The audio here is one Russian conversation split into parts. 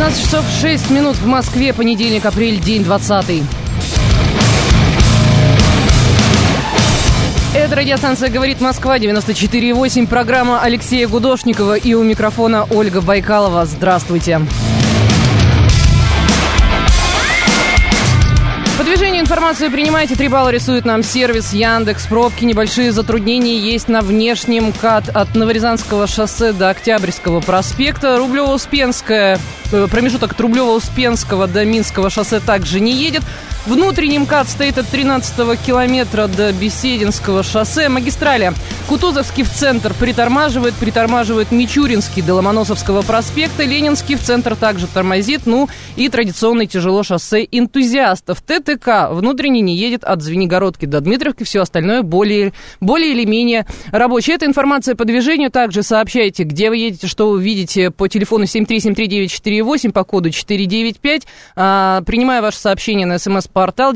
16 часов 6 минут в Москве, понедельник, апрель, день 20-й. Это радиостанция «Говорит Москва», 94,8, программа Алексея Гудошникова, и у микрофона Ольга Байкалова. Здравствуйте. По движению информацию принимайте. 3 балла рисует нам сервис Яндекс. Пробки, небольшие затруднения есть на внешнем МКАД от Новорязанского шоссе до Октябрьского проспекта. Рублево-Успенская, промежуток от Рублево-Успенского до Минского шоссе также не едет. Внутренний МКАД стоит от 13-го километра до Бесединского шоссе. Магистрали Кутузовский в центр притормаживает Мичуринский до Ломоносовского проспекта. Ленинский в центр также тормозит. Ну и традиционный тяжело шоссе энтузиастов. ТТК внутренний не едет от Звенигородки до Дмитровки. Все остальное более или менее рабочее. Эта информация по движению. Также сообщайте, где вы едете, что вы видите по телефону 7373948, по коду 495. Принимаю ваше сообщение на СМС-портал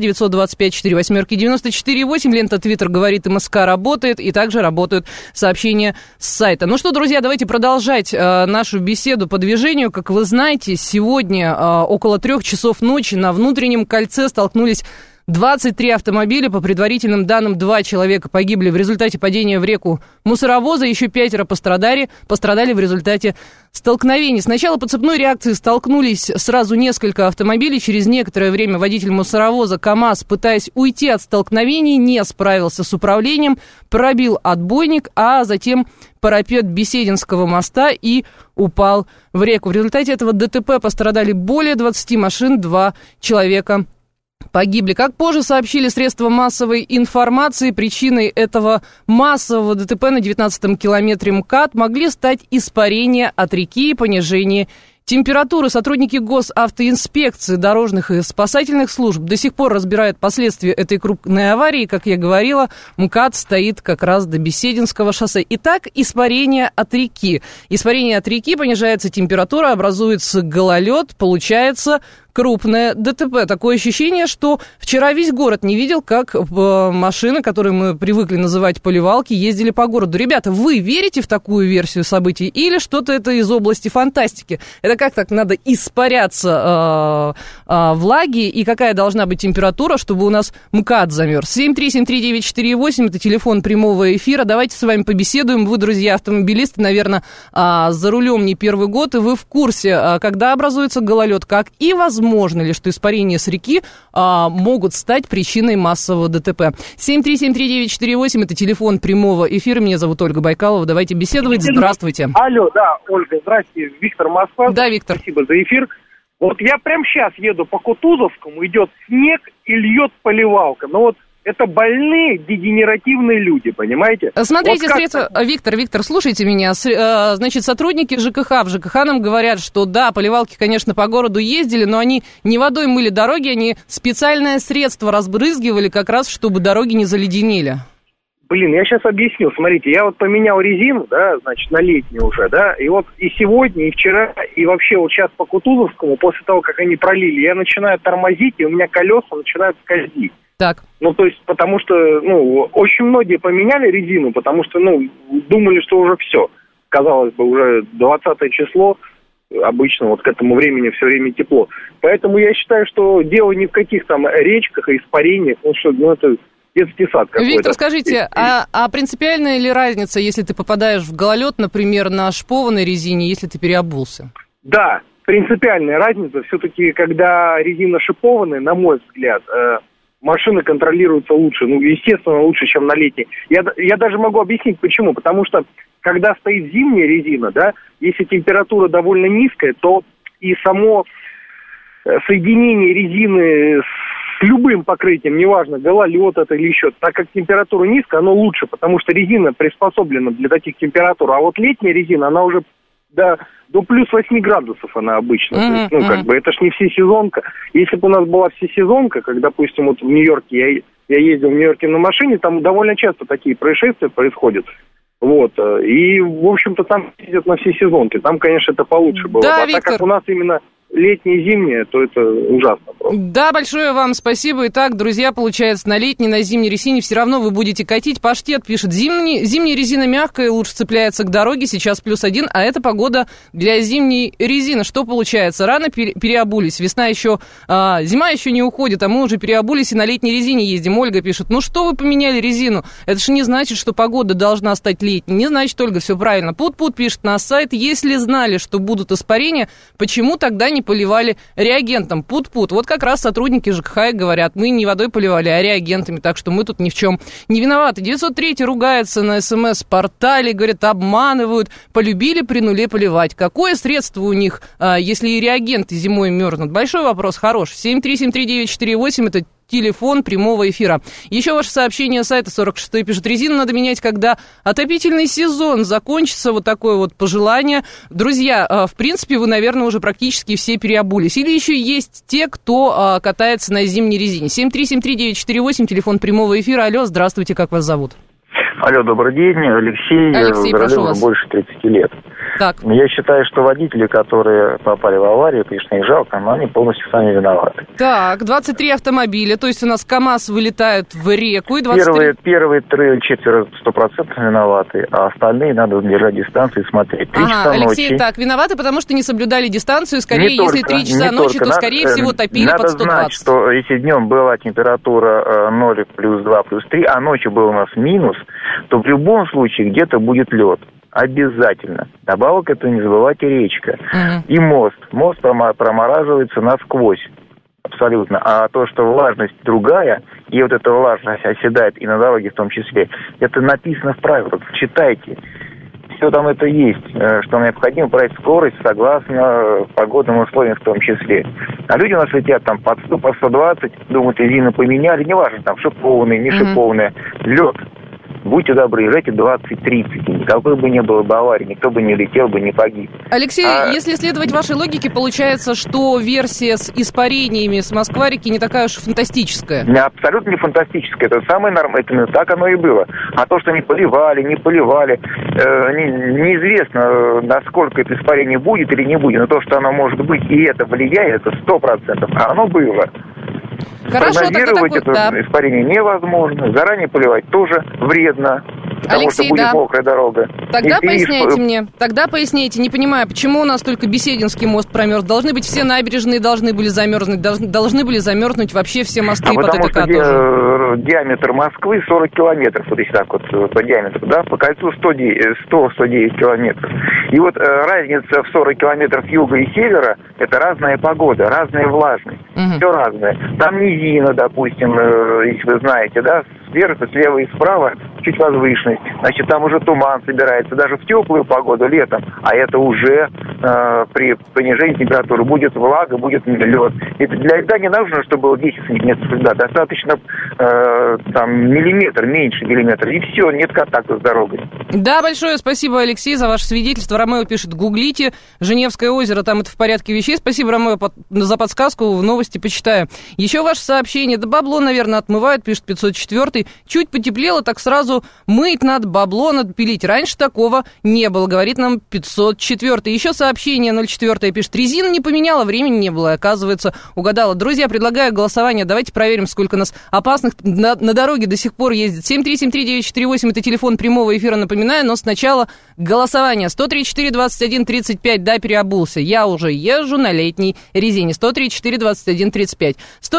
925-48-94-8. Лента Твиттер «Говорит МСК» работает, и также работают сообщения с сайта. Ну что, друзья, давайте продолжать нашу беседу по движению. Как вы знаете, сегодня около 3 часов ночи на внутреннем кольце столкнулись 23 автомобиля. По предварительным данным, 2 человека погибли в результате падения в реку мусоровоза, еще 5 пострадали в результате столкновений. Сначала по цепной реакции столкнулись сразу несколько автомобилей. Через некоторое время водитель мусоровоза КАМАЗ, пытаясь уйти от столкновений, не справился с управлением, пробил отбойник, а затем парапет Бесединского моста и упал в реку. В результате этого ДТП пострадали более 20 машин, 2 человека погибли. Как позже сообщили средства массовой информации, причиной этого массового ДТП на 19-м километре МКАД могли стать испарения от реки и понижение температуры. Сотрудники госавтоинспекции, дорожных и спасательных служб до сих пор разбирают последствия этой крупной аварии. Как я говорила, МКАД стоит как раз до Бесединского шоссе. Итак, испарение от реки. Испарение от реки, понижается температура, образуется гололед, получается крупное ДТП. Такое ощущение, что вчера весь город не видел, как машины, которые мы привыкли называть поливалки, ездили по городу. Ребята, вы верите в такую версию событий или что-то это из области фантастики? Это как так надо испаряться влаги и какая должна быть температура, чтобы у нас МКАД замерз? 7373948, это телефон прямого эфира. Давайте с вами побеседуем. Вы, друзья, автомобилисты, наверное, за рулем не первый год, и вы в курсе, когда образуется гололед, как и возможно ли, что испарения с реки могут стать причиной массового ДТП. 7373948, это телефон прямого эфира. Меня зовут Ольга Байкалова. Давайте беседовать. Здравствуйте. Алло, да, Ольга, здрасте. Виктор, Москва. Да, Виктор. Спасибо за эфир. Вот я прямо сейчас еду по Кутузовскому, идет снег и льет поливалка. Но вот это больные, дегенеративные люди, понимаете? Смотрите, вот средства... Виктор, слушайте меня. Значит, сотрудники ЖКХ в ЖКХ нам говорят, что да, поливалки, конечно, по городу ездили, но они не водой мыли дороги, они специальное средство разбрызгивали как раз, чтобы дороги не заледенели. Блин, я сейчас объясню. Смотрите, я вот поменял резину, да, значит, на летнюю уже, да, и вот и сегодня, и вчера, и вообще вот сейчас по Кутузовскому, после того, как они пролили, я начинаю тормозить, и у меня колеса начинают скользить. Так. Ну, то есть, потому что, очень многие поменяли резину, потому что, думали, что уже все. Казалось бы, уже 20 число, обычно вот к этому времени все время тепло. Поэтому я считаю, что дело не в каких там речках и испарениях, это детский сад какой-то. Виктор, скажите, а принципиальная ли разница, если ты попадаешь в гололед, например, на шпованной резине, если ты переобулся? Да, принципиальная разница. Все-таки, когда резина шипованная, на мой взгляд, машины контролируются лучше, естественно, лучше, чем на летней. Я даже могу объяснить, почему. Потому что, когда стоит зимняя резина, да, если температура довольно низкая, то и само соединение резины с любым покрытием, неважно, гололед это или еще, так как температура низкая, оно лучше, потому что резина приспособлена для таких температур. А вот летняя резина, она уже до плюс 8 градусов она обычно. То есть, это ж не всесезонка. Если бы у нас была всесезонка, как, допустим, вот в Нью-Йорке, я ездил в Нью-Йорке на машине, там довольно часто такие происшествия происходят. Вот. И, в общем-то, там ездят на всесезонке. Там, конечно, это получше было. Да, а так как у нас именно летнее и зимнее, то это ужасно просто. Да, большое вам спасибо. Итак, друзья, получается, на летней, на зимней резине все равно вы будете катить. Паштет пишет, зимняя резина мягкая, лучше цепляется к дороге, сейчас +1, а это погода для зимней резины. Что получается? Рано переобулись, весна еще, зима еще не уходит, а мы уже переобулись и на летней резине ездим. Ольга пишет, ну что вы поменяли резину? Это же не значит, что погода должна стать летней. Не значит, Ольга, все правильно. Пут-пут пишет на сайт, если знали, что будут испарения, почему тогда не поливали реагентом? Пут-пут. Вот как раз сотрудники ЖКХ говорят, мы не водой поливали, а реагентами, так что мы тут ни в чем не виноваты. 903 ругается на СМС-портале, говорит, обманывают, полюбили при нуле поливать. Какое средство у них, если и реагенты зимой мерзнут? Большой вопрос, хороший. 7373948, это телефон прямого эфира. Еще ваше сообщение с сайта 46 пишет, резину надо менять, когда отопительный сезон закончится. Вот такое вот пожелание. Друзья, в принципе, вы, наверное, уже практически все переобулись. Или еще есть те, кто катается на зимней резине. 7373948, телефон прямого эфира. Алло, здравствуйте, как вас зовут? Алло, добрый день, Алексей, прошу вас. Больше 30 лет. Так. Я считаю, что водители, которые попали в аварию, конечно, их жалко, но они полностью сами виноваты. Так, 23 автомобиля, то есть у нас КАМАЗ вылетает в реку, и 23... Первые четверо 100% виноваты, а остальные надо держать дистанцию и смотреть. 3 часа Алексей, ночи. Так, виноваты, потому что не соблюдали дистанцию, скорее, если 3 часа ночи, то, скорее всего, топили под 120. Надо знать, что если днем была температура 0, +2, +3, а ночью был у нас минус, то в любом случае где-то будет лед. Обязательно. Добавок это не забывайте речка. И мост. Мост промораживается насквозь. Абсолютно. А то, что влажность другая, и вот эта влажность оседает и на дороге в том числе, это написано в правилах. Читайте. Все там это есть, что необходимо брать скорость согласно погодным условиям в том числе. А люди у нас летят там под 100, по 120, думают, резину поменяли, неважно, там шиповные, не шиповные, лед. Будьте добры, езжайте 20-30. Никакой бы не было бы аварии, никто бы не летел бы, не погиб. Алексей, если следовать вашей логике, получается, что версия с испарениями с Москва-реки не такая уж фантастическая. Абсолютно не фантастическая. Это самое нормальное. Это так оно и было. А то, что не поливали, неизвестно, насколько это испарение будет или не будет. Но то, что оно может быть, и это влияет, это 100%. А оно было. Хорошо, прогнозировать это испарение невозможно. Заранее поливать тоже вредно. Потому Алексей, что будет мокрая дорога. Тогда поясняйте, не понимаю, почему у нас только Бесединский мост промерз. Должны быть все набережные, должны были замерзнуть вообще все мосты по ТТК тоже. Потому что диаметр Москвы 40 километров, вот если так вот по диаметру, да, по кольцу 100-109 километров. И вот разница в 40 километров юга и севера, это разная погода, разная влажность, все разное. Там низина, допустим, если вы знаете, да, сверху, слева и справа чуть возвышенность. Значит, там уже туман собирается даже в теплую погоду летом, а это уже при понижении температуры будет влага, будет лед. И для льда не нужно, чтобы было 10 сантиметров льда, достаточно миллиметр, меньше миллиметра, и все, нет контакта с дорогой. Да, большое спасибо, Алексей, за ваше свидетельство. Ромео пишет, гуглите, Женевское озеро, там это в порядке вещей. Спасибо, Ромео, за подсказку, в новости почитаю. Еще ваше сообщение, да бабло, наверное, отмывают, пишет 504. Чуть потеплело, так сразу мыть надо, бабло надо пилить. Раньше такого не было, говорит нам 504. Еще сообщение 04 пишет, резину не поменяла, времени не было, оказывается, угадала. Друзья, предлагаю голосование, давайте проверим, сколько нас опасных на дороге до сих пор ездит. 7373948, это телефон прямого эфира, напоминаю, но сначала голосование. 134-21-35, да, переобулся. Я уже езжу на летней резине. 134-21-35.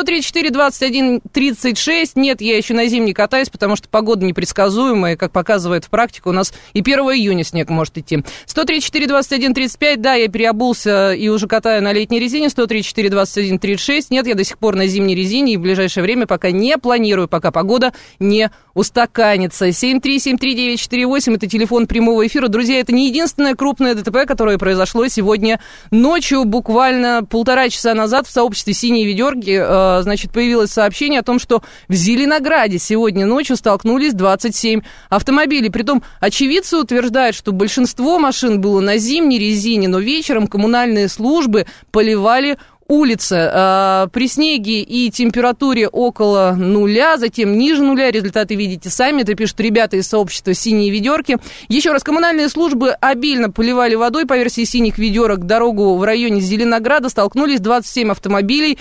134-21-36, нет, я еще на зимней катаюсь, потому что погода непредсказуемая, как показывает в практике, у нас и 1 июня снег может идти. 134-21-35, да, я переобулся и уже катаю на летней резине. 134-21-36, нет, я до сих пор на зимней резине и в ближайшее время пока не планирую, пока погода не устаканится. 7373948, это телефон прямого эфира. Друзья, это не единственное крупное ДТП, которое произошло сегодня ночью, буквально 1,5 часа назад в сообществе «Синие ведерки», значит, появилось сообщение о том, что в Зеленограде сегодня ночью столкнулись 27 автомобилей. Притом очевидцы утверждают, что большинство машин было на зимней резине, но вечером коммунальные службы поливали улице при снеге и температуре около нуля, затем ниже нуля. Результаты видите сами. Это пишут ребята из сообщества «Синие ведерки». Еще раз, коммунальные службы обильно поливали водой. По версии «Синих ведерок» дорогу в районе Зеленограда столкнулись 27 автомобилей.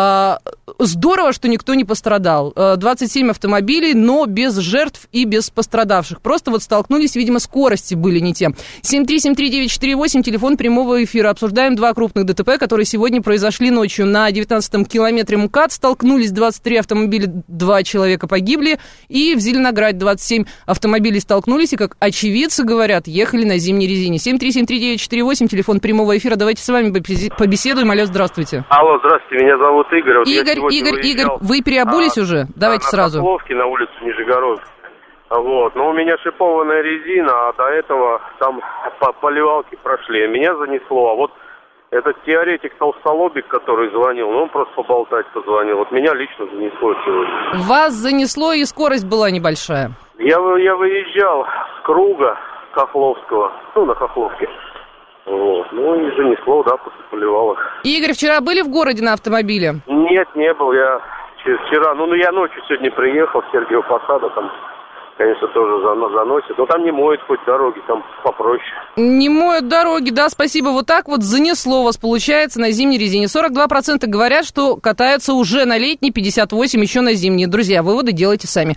Здорово, что никто не пострадал. 27 автомобилей, но без жертв и без пострадавших. Просто вот столкнулись, видимо, скорости были не те. 7373948, телефон прямого эфира. Обсуждаем два крупных ДТП, которые сегодня произошли ночью. На 19-м километре МКАД столкнулись 23 автомобиля, 2 человека погибли. И в Зеленограде 27 автомобилей столкнулись, и, как очевидцы говорят, ехали на зимней резине. 7373948, телефон прямого эфира. Давайте с вами побеседуем. Алло, здравствуйте. Алло, здравствуйте, меня зовут Игорь. Вот Игорь, вы переобулись уже? Давайте сразу. На Соколовке, на улице Нижегородск. Вот, но у меня шипованная резина, а до этого там поливалки прошли. Меня занесло, а вот этот теоретик толстолобик, который звонил, он просто поболтать позвонил. Вот меня лично занесло сегодня. Вас занесло, и скорость была небольшая? Я выезжал с круга Хохловского, на Хохловке. Вот. И занесло, после поливалок. Игорь, вчера были в городе на автомобиле? Нет, не был. Я вчера, я ночью сегодня приехал с Сергиева Посада, там, конечно, тоже заносит. Но там не моют хоть дороги, там попроще. Не моют дороги, да, спасибо. Вот так вот занесло вас, получается, на зимней резине. 42% говорят, что катаются уже на летней, 58% еще на зимней. Друзья, выводы делайте сами.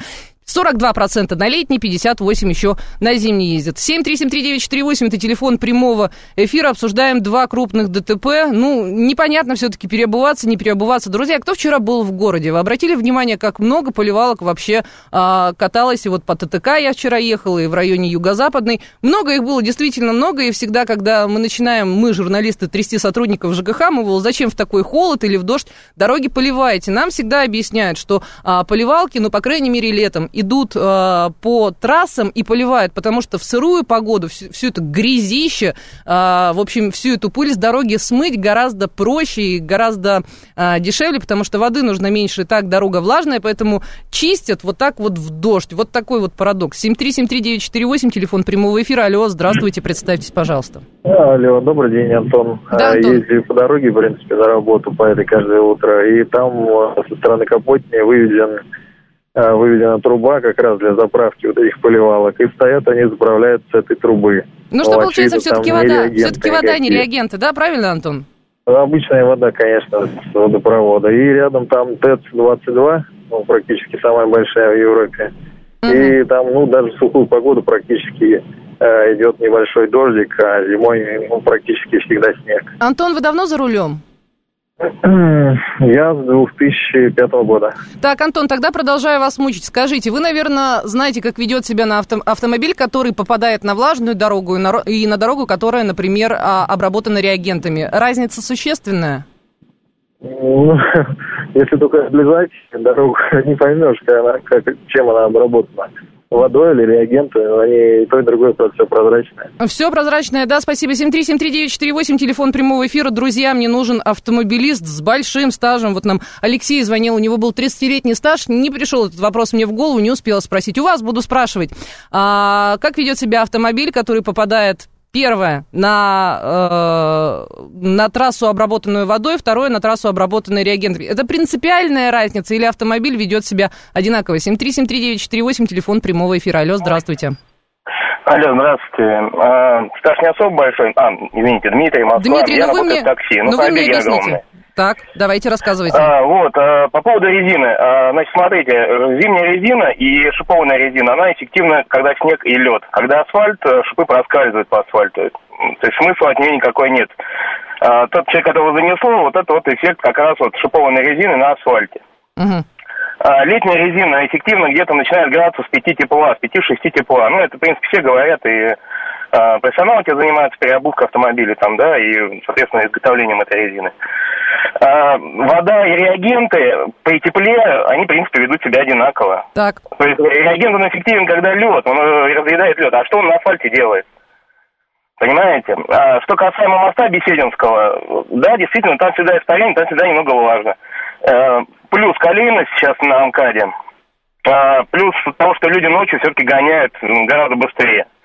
42% на летний, 58% еще на зимний ездят. 7373948, это телефон прямого эфира. Обсуждаем два крупных ДТП. Непонятно все-таки, переобуваться, не переобуваться. Друзья, кто вчера был в городе? Вы обратили внимание, как много поливалок вообще каталось? И вот по ТТК я вчера ехала, и в районе Юго-Западной. Много их было, действительно много. И всегда, когда мы начинаем, мы, журналисты, трясти сотрудников ЖКХ, мы, зачем в такой холод или в дождь дороги поливаете? Нам всегда объясняют, что поливалки, по крайней мере, летом, идут по трассам и поливают, потому что в сырую погоду всю это грязище, в общем, всю эту пыль с дороги смыть гораздо проще и гораздо дешевле, потому что воды нужно меньше, и так дорога влажная, поэтому чистят вот так вот в дождь. Вот такой вот парадокс. 7373948, телефон прямого эфира. Алло, здравствуйте, представьтесь, пожалуйста. Алло, добрый день, Антон. Да, Антон. Ездил по дороге, в принципе, на работу по этой каждое утро, и там со стороны Капотни выведена труба как раз для заправки вот этих поливалок, и стоят они, заправляют с этой трубы. Что получается, все-таки вода, не реагенты, да, правильно, Антон? Обычная вода, конечно, с водопровода. И рядом там ТЭЦ-22, практически самая большая в Европе. И там, даже в сухую погоду практически идет небольшой дождик, а зимой практически всегда снег. Антон, вы давно за рулем? Я с 2005 года. Так, Антон, тогда продолжаю вас мучить. Скажите, вы, наверное, знаете, как ведет себя автомобиль, который попадает на влажную дорогу и на дорогу, которая, например, обработана реагентами. Разница существенная? Если только облизать дорогу, не поймешь, чем она обработана. Водой или реагенты, они и то, и другое все прозрачное. Все прозрачное, да, спасибо. 7373948, телефон прямого эфира. Друзья, мне нужен автомобилист с большим стажем. Вот нам Алексей звонил, у него был 30-летний стаж. Не пришел этот вопрос мне в голову, не успела спросить. У вас буду спрашивать, как ведет себя автомобиль, который попадает... Первое, на трассу, обработанную водой, второе, на трассу, обработанную реагентами. Это принципиальная разница или автомобиль ведет себя одинаково? 7373948, телефон прямого эфира. Алло, здравствуйте. Алло, здравствуйте. Стаж не особо большой. Извините, Дмитрий, Москва. Дмитрий, я работаю в такси. вы мне объясните. Огромный. Так, давайте рассказывайте. По поводу резины. Значит, смотрите, зимняя резина и шипованная резина, она эффективна, когда снег и лед. Когда асфальт, шипы проскальзывают по асфальту. То есть смысла от нее никакой нет. Тот человек, которого занесло, вот это вот эффект как раз вот шипованной резины на асфальте. Угу. Летняя резина эффективно где-то начинает градусов с 5 тепла, с 5-6 тепла. Это, в принципе, все говорят, и профессионалы этим занимаются, переобувкой автомобиля, и, соответственно, изготовлением этой резины. Вода и реагенты при тепле, они, в принципе, ведут себя одинаково. Так. То есть реагент, он эффективен, когда лед, он разъедает лед. А что он на асфальте делает? Понимаете? Что касаемо моста Бесединского, да, действительно, там всегда испарение, там всегда немного влажно. Плюс колейность сейчас на МКАДе, плюс того, что люди ночью все-таки гоняют гораздо быстрее.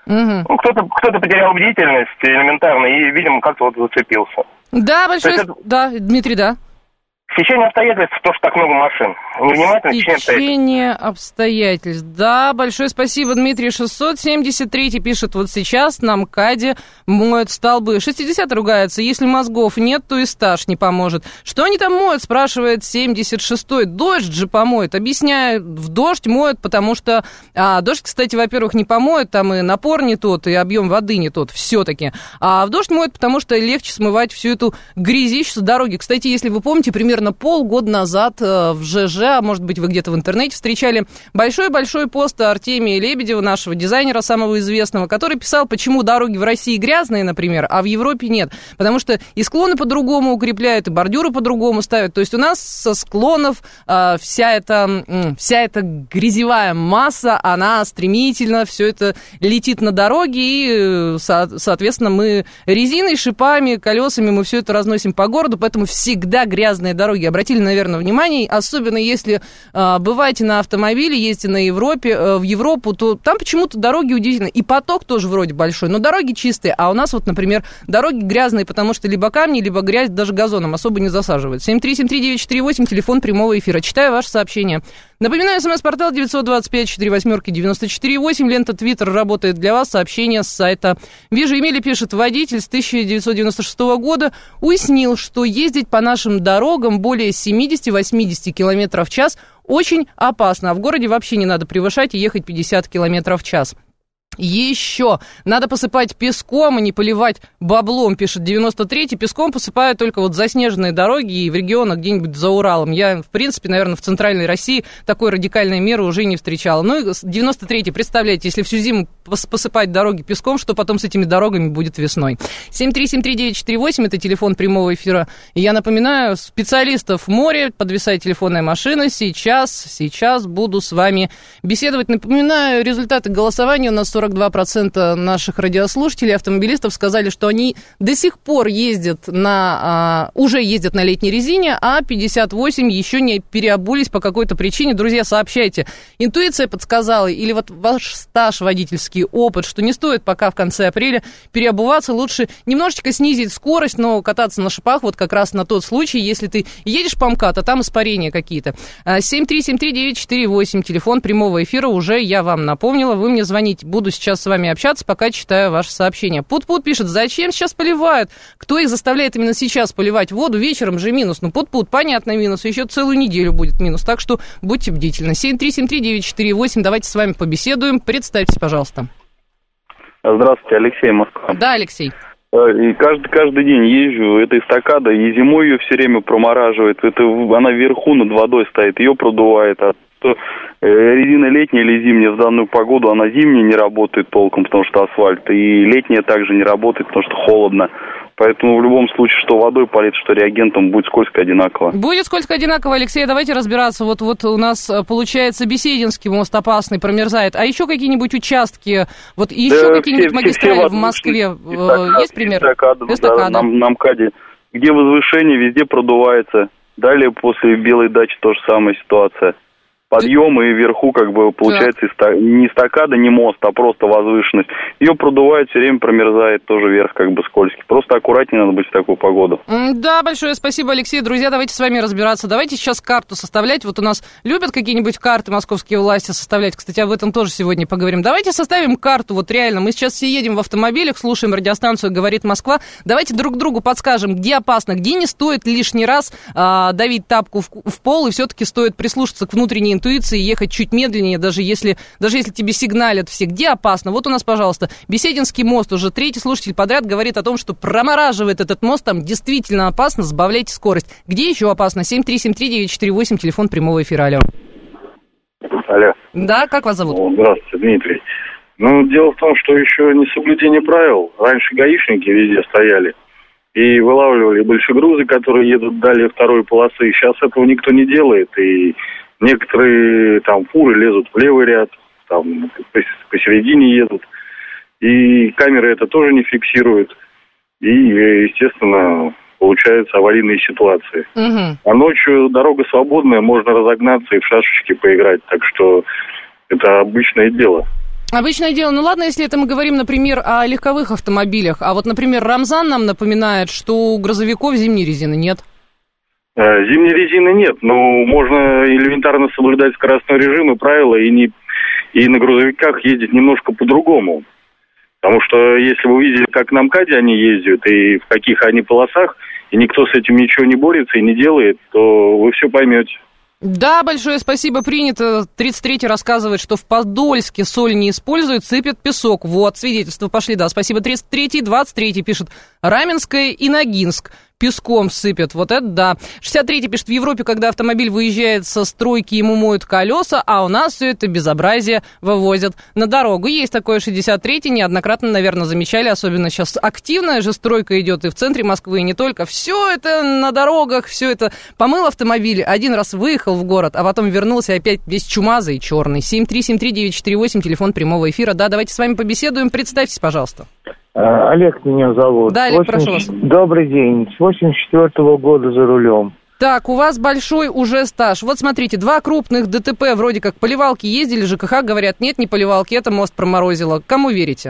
Угу. Ну, кто-то потерял бдительность элементарно и, видимо, как-то вот зацепился. Да, большое... Да, Дмитрий, да. Стечение обстоятельств, то, что так много машин. Невнимательно, стечение обстоятельств. Да, большое спасибо, Дмитрий. 673 пишет, вот сейчас на МКАДе моют столбы. 60 ругается, если мозгов нет, то и стаж не поможет. Что они там моют, спрашивает 76-й. Дождь же помоет. Объясняю, в дождь моют, потому что... дождь, кстати, во-первых, не помоет, там и напор не тот, и объем воды не тот, все-таки. А в дождь моют, потому что легче смывать всю эту грязищу с дороги. Кстати, если вы помните, примерно полгода назад в ЖЖ, а может быть, вы где-то в интернете встречали большой-большой пост Артемия Лебедева, нашего дизайнера самого известного, который писал, почему дороги в России грязные, например, а в Европе нет. Потому что и склоны по-другому укрепляют, и бордюры по-другому ставят. То есть у нас со склонов вся эта грязевая масса, она стремительно все это летит на дороги, и, соответственно, мы резиной, шипами, колесами мы все это разносим по городу, поэтому всегда грязные дороги. Обратили, наверное, внимание, особенно если бываете на автомобиле, ездите в Европу, то там почему-то дороги удивительные. И поток тоже вроде большой, но дороги чистые. А у нас вот, например, дороги грязные, потому что либо камни, либо грязь, даже газоном особо не засаживают. 7373948, телефон прямого эфира. Читаю ваше сообщение. Напоминаю, СМС-портал 925-48-94-8, лента Твиттер работает для вас, сообщение с сайта. Вижу, Эмилия пишет, водитель с 1996 года уяснил, что ездить по нашим дорогам более 70-80 км в час очень опасно, а в городе вообще не надо превышать и ехать 50 км в час. Еще надо посыпать песком, а не поливать баблом, пишет 93-й. Песком посыпают только вот заснеженные дороги и в регионах где-нибудь за Уралом. Я, в принципе, наверное, в центральной России такой радикальной меры уже не встречала. Ну и 93-й, представляете, если всю зиму посыпать дороги песком, что потом с этими дорогами будет весной. 7373948, это телефон прямого эфира. И я напоминаю, специалистов в море, подвисает телефонная машина. Сейчас буду с вами беседовать. Напоминаю, результаты голосования у нас 42% наших радиослушателей, автомобилистов сказали, что они до сих пор уже ездят на летней резине, а 58% еще не переобулись по какой-то причине. Друзья, сообщайте, интуиция подсказала или вот ваш стаж, водительский опыт, что не стоит пока в конце апреля переобуваться, лучше немножечко снизить скорость, но кататься на шипах вот как раз на тот случай, если ты едешь по МКАДу, а там испарения какие-то. 7373948, телефон прямого эфира, уже я вам напомнила, вы мне звоните, буду сейчас с вами общаться, пока читаю ваше сообщение. Пут-пут пишет, зачем сейчас поливают? Кто их заставляет именно сейчас поливать воду? Вечером же минус. Ну, пут-пут, понятно, минус. Еще целую неделю будет минус. Так что будьте бдительны. 7373948, давайте с вами побеседуем. Представьтесь, пожалуйста. Здравствуйте, Алексей, Москва. Да, Алексей. И каждый день езжу, это эстакада, и зимой ее все время промораживает. Она вверху над водой стоит, ее продувает. А то резина летняя или зимняя в данную погоду, она зимняя не работает толком, потому что асфальт, и летняя также не работает, потому что холодно. Поэтому в любом случае, что водой полит, что реагентом, будет скользко одинаково. Будет скользко одинаково, Алексей. Давайте разбираться. Вот у нас, получается, Бесединский мост опасный, промерзает. А еще какие-нибудь участки, вот еще какие-нибудь магистрали в Москве? Есть пример? Эстакада. Да, на МКАДе. Где возвышение, везде продувается. Далее после Белой дачи тоже самая ситуация. Подъем и вверху, как бы, получается, не эстакада, не мост, а просто возвышенность. Ее продувает, все время промерзает, тоже вверх, как бы, скользкий. Просто аккуратнее надо быть в такую погоду. Да, большое спасибо, Алексей. Друзья, давайте с вами разбираться. Давайте сейчас карту составлять. Вот у нас любят какие-нибудь карты московские власти составлять. Кстати, об этом тоже сегодня поговорим. Давайте составим карту, вот реально. Мы сейчас все едем в автомобилях, слушаем радиостанцию «Говорит Москва». Давайте друг другу подскажем, где опасно, где не стоит лишний раз давить тапку в пол, и все-таки стоит прислушаться к внутренней интуиции, ехать чуть медленнее, даже если тебе сигналят все. Где опасно? Вот у нас, пожалуйста, Бесединский мост. Уже третий слушатель подряд говорит о том, что промораживает этот мост, там действительно опасно, сбавляйте скорость. Где еще опасно? 7373948, телефон прямого эфира. Алло. Алло. Да, как вас зовут? Здравствуйте, Дмитрий. Дело в том, что еще не соблюдение правил. Раньше гаишники везде стояли и вылавливали большегрузы, которые едут далее второй полосы. Сейчас этого никто не делает, и некоторые там фуры лезут в левый ряд, там посередине едут, и камеры это тоже не фиксируют, и, естественно, получаются аварийные ситуации. Угу. А ночью дорога свободная, можно разогнаться и в шашечки поиграть, так что это обычное дело. Обычное дело. Ну ладно, если это мы говорим, например, о легковых автомобилях. А вот, например, Рамзан нам напоминает, что у грузовиков зимней резины нет. Зимней резины нет, но можно элементарно соблюдать скоростной режим и правила, и на грузовиках ездить немножко по-другому. Потому что если вы видели, как на МКАДе они ездят, и в каких они полосах, и никто с этим ничего не борется и не делает, то вы все поймете. Да, большое спасибо, принято. 33-й рассказывает, что в Подольске соль не используют, сыпят песок. Вот, свидетельства пошли, да, спасибо. 33-й, 23-й пишет, Раменское и Ногинск песком сыпят, вот это да. 63-й пишет, в Европе, когда автомобиль выезжает со стройки, ему моют колеса, а у нас все это безобразие вывозят на дорогу. Есть такое. 63-й, неоднократно, наверное, замечали, особенно сейчас активная же стройка идет и в центре Москвы, и не только. Все это на дорогах, все это помыл автомобиль, один раз выехал в город, а потом вернулся опять весь чумазый и черный. 7373948, телефон прямого эфира. Да, давайте с вами побеседуем. Представьтесь, пожалуйста. Олег меня зовут. Да, Олег, прошу вас. Добрый день. С 84-го года за рулем. Так, у вас большой уже стаж. Вот смотрите, 2 крупных ДТП, вроде как поливалки ездили, ЖКХ говорят, нет, не поливалки, это мост проморозило. Кому верите?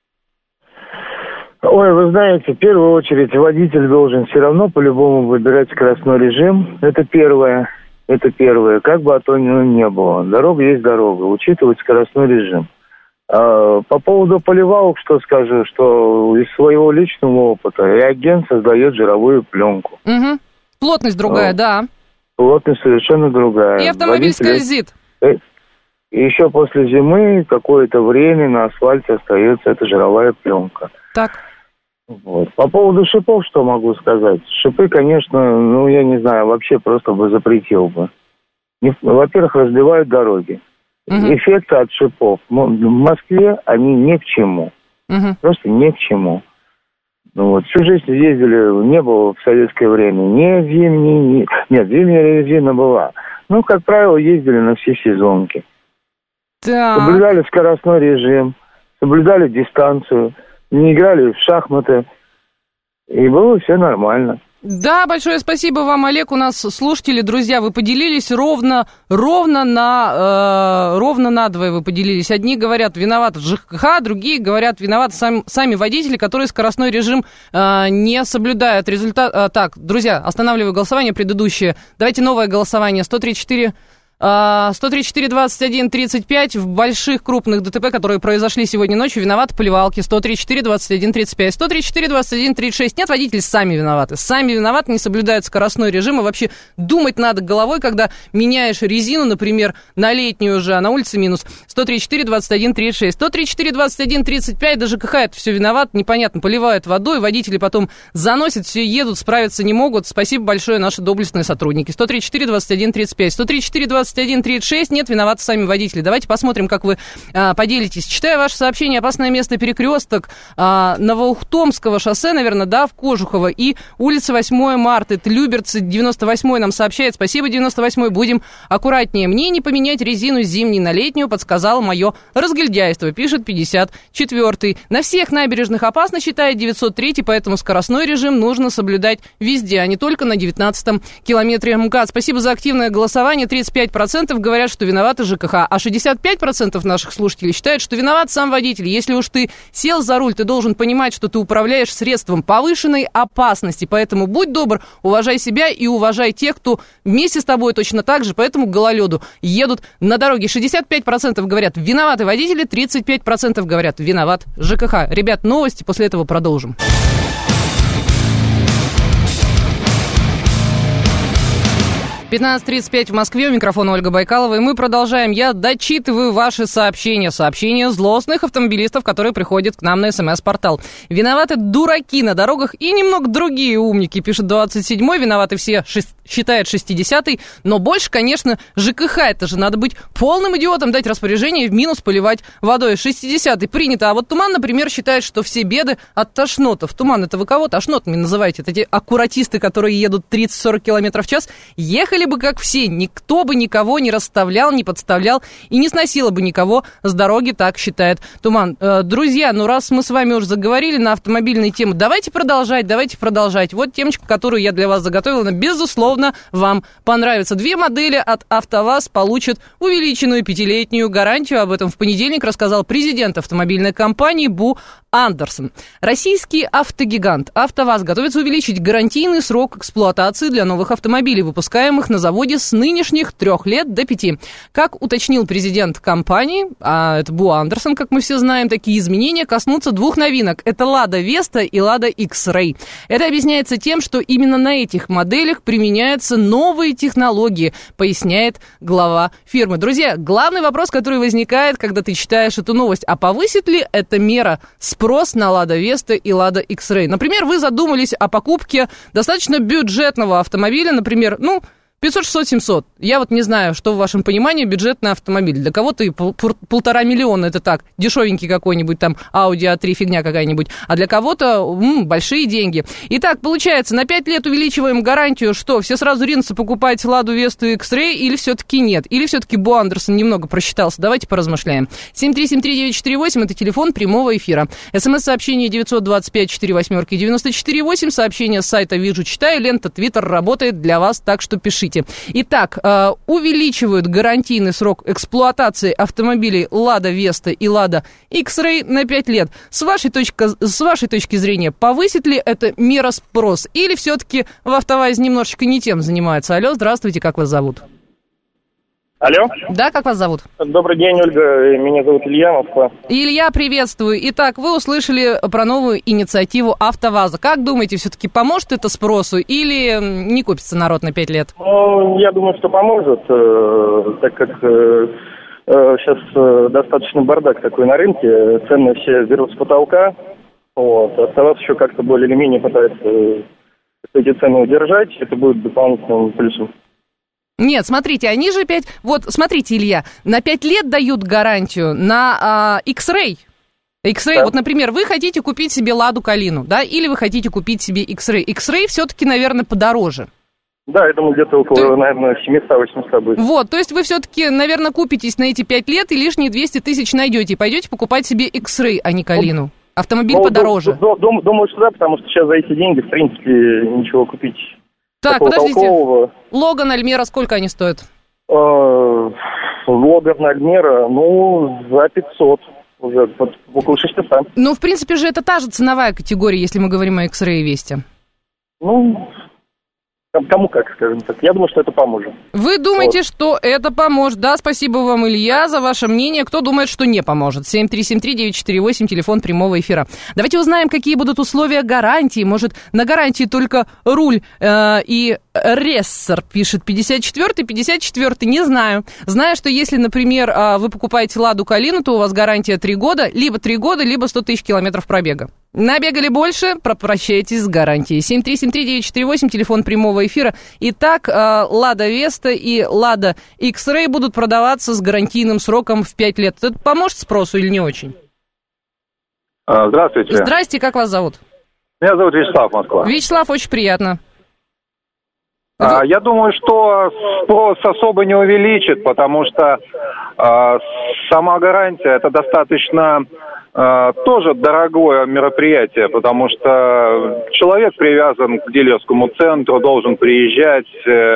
Ой, вы знаете, в первую очередь водитель должен все равно по-любому выбирать скоростной режим. Это первое. Как бы то ни было. Дорога есть дорога. Учитывать скоростной режим. По поводу поливалок, что скажу, что из своего личного опыта реагент создает жировую пленку. Угу. Плотность другая, да. Плотность совершенно другая. И автомобиль скользит. И еще после зимы какое-то время на асфальте остается эта жировая пленка. Так. Вот. По поводу шипов, что могу сказать? Шипы, конечно, я не знаю, вообще просто бы запретил бы. Во-первых, разбивают дороги. Эффекты от шипов в Москве, они ни к чему. Просто ни к чему. Всю жизнь ездили, не было в советское время ни зимней, нет, зимняя резина была. Как правило, ездили на все сезонки. Так. Соблюдали скоростной режим, соблюдали дистанцию, не играли в шахматы, и было все нормально. Да, большое спасибо вам, Олег. У нас слушатели, друзья, вы поделились ровно надвое вы поделились. Одни говорят, виноват ЖКХ, другие говорят, виноват сами водители, которые скоростной режим не соблюдают. Так, друзья, останавливаю голосование предыдущее. Давайте новое голосование. 134-21-35 в больших крупных ДТП, которые произошли сегодня ночью, виноваты поливалки. 134-21-35, 134-21-36. Нет, водители сами виноваты, не соблюдают скоростной режим. И вообще думать надо головой, когда меняешь резину, например, на летнюю уже, а на улице минус. 134-21-36, 134-21-35, даже ЖКХ это все виноват, непонятно, поливают водой, водители потом заносят, все едут, справиться не могут. Спасибо большое, наши доблестные сотрудники. 134-21-35, 134-21-36, нет, виноваты сами водители. Давайте посмотрим, как вы поделитесь. Читаю ваше сообщение. Опасное место перекресток Новоухтомского шоссе, наверное, да, в Кожухово, и улица 8 марта. Это Люберцы, 98-й нам сообщает. Спасибо, 98-й, будем аккуратнее. Мне не поменять резину с зимней на летнюю, подсказало мое разгильдяйство, пишет 54-й. На всех набережных опасно, считает 903-й, поэтому скоростной режим нужно соблюдать везде, а не только на 19-м километре МКАД. Спасибо за активное голосование. 35% говорят, что виноваты ЖКХ, а 65% наших слушателей считают, что виноват сам водитель. Если уж ты сел за руль, ты должен понимать, что ты управляешь средством повышенной опасности. Поэтому будь добр, уважай себя и уважай тех, кто вместе с тобой точно так же по этому гололеду едут на дороге. 65% говорят, виноваты водители, 35% говорят, виноват ЖКХ. Ребят, новости, после этого продолжим. 15:35 в Москве, у микрофона Ольга Байкалова, и мы продолжаем. Я дочитываю ваши сообщения злостных автомобилистов, которые приходят к нам на СМС-портал. Виноваты дураки на дорогах и немного другие умники, пишет 27-й, виноваты все, считает 60-й, но больше, конечно, ЖКХ, это же надо быть полным идиотом, дать распоряжение и в минус поливать водой. 60-й принято, а вот Туман, например, считает, что все беды от тошнотов. Туман, это вы кого тошнотами называете? Это те аккуратисты, которые едут 30-40 км в час, ехали Жили бы как все, никто бы никого не расставлял, не подставлял и не сносило бы никого с дороги, так считает Туман. Друзья, ну раз мы с вами уже заговорили на автомобильные темы, давайте продолжать. Вот темочка, которую я для вас заготовила, она, безусловно, вам понравится. 2 модели от АвтоВАЗ получат увеличенную 5-летнюю гарантию. Об этом в понедельник рассказал президент автомобильной компании Бу Андерсон. Российский автогигант АвтоВАЗ готовится увеличить гарантийный срок эксплуатации для новых автомобилей, выпускаемых на заводе с нынешних 3 лет до 5. Как уточнил президент компании, а это Бу Андерсон, как мы все знаем, такие изменения коснутся 2 новинок. Это Lada Vesta и Lada X-Ray. Это объясняется тем, что именно на этих моделях применяются новые технологии, поясняет глава фирмы. Друзья, главный вопрос, который возникает, когда ты читаешь эту новость, а повысит ли эта мера спрос на Lada Vesta и Lada X-Ray? Например, вы задумались о покупке достаточно бюджетного автомобиля, например, 500, 600, 700. Я вот не знаю, что в вашем понимании бюджетный автомобиль. Для кого-то и 1,5 миллиона это так, дешевенький какой-нибудь там Audi A3 фигня какая-нибудь, а для кого-то большие деньги. Итак, получается, на 5 лет увеличиваем гарантию, что все сразу ринутся покупать Ладу Весту и X-Ray или все-таки нет? Или все-таки Бу Андерсон немного просчитался? Давайте поразмышляем. 7373948 это телефон прямого эфира. СМС-сообщение 925-48-94-8. Сообщение с сайта «Вижу, читаю». Лента Твиттер работает для вас, так что пишите. Итак, увеличивают гарантийный срок эксплуатации автомобилей Lada Vesta и Lada X-Ray на 5 лет. С вашей точки зрения, повысит ли эта мера спрос? Или все-таки в АвтоВАЗе немножечко не тем занимаются? Алло, здравствуйте, как вас зовут? Алло? Да, как вас зовут? Добрый день, Ольга. Меня зовут Илья, Москва. Илья, приветствую. Итак, вы услышали про новую инициативу АвтоВАЗа. Как думаете, все-таки поможет это спросу или не купится народ на 5 лет? Я думаю, что поможет, так как сейчас достаточно бардак такой на рынке. Цены все берут с потолка. АвтоВАЗ еще как-то более или менее пытается эти цены удержать. Это будет дополнительным плюсом. Нет, смотрите, они же смотрите, Илья, на 5 лет дают гарантию на X-Ray. X-Ray, да. Вот, например, вы хотите купить себе Ладу Калину, да, или вы хотите купить себе X-Ray. X-Ray все-таки, наверное, подороже. Да, я думаю, где-то около, наверное, 700-800 будет. Вот, то есть вы все-таки, наверное, купитесь на эти 5 лет и лишние 200 тысяч найдете, и пойдете покупать себе X-Ray, а не Калину. Автомобиль подороже. Думаю, что да, потому что сейчас за эти деньги, в принципе, ничего купить. Так, подождите, Логан, Альмера, сколько они стоят? Логан, Альмера, за 500, уже около 600. В принципе же, это та же ценовая категория, если мы говорим о X-Ray и Весте. Кому как, скажем так. Я думаю, что это поможет. Вы думаете, что это поможет? Да, спасибо вам, Илья, за ваше мнение. Кто думает, что не поможет? 7373948, телефон прямого эфира. Давайте узнаем, какие будут условия гарантии. Может, на гарантии только руль и рессор, пишет 54-й, не знаю. Знаю, что если, например, вы покупаете Ладу Калину, то у вас гарантия 3 года, либо 3 года, либо 100 тысяч километров пробега. Набегали больше, прощайтесь с гарантией. 7373948, телефон прямого эфира. Итак, Lada Vesta и Lada X-Ray будут продаваться с гарантийным сроком в 5 лет. Это поможет спросу или не очень? Здравствуйте. Здрасте, как вас зовут? Меня зовут Вячеслав, Москва. Вячеслав, очень приятно. Я думаю, что спрос особо не увеличит, потому что сама гарантия это достаточно тоже дорогое мероприятие, потому что человек привязан к дилерскому центру, должен приезжать,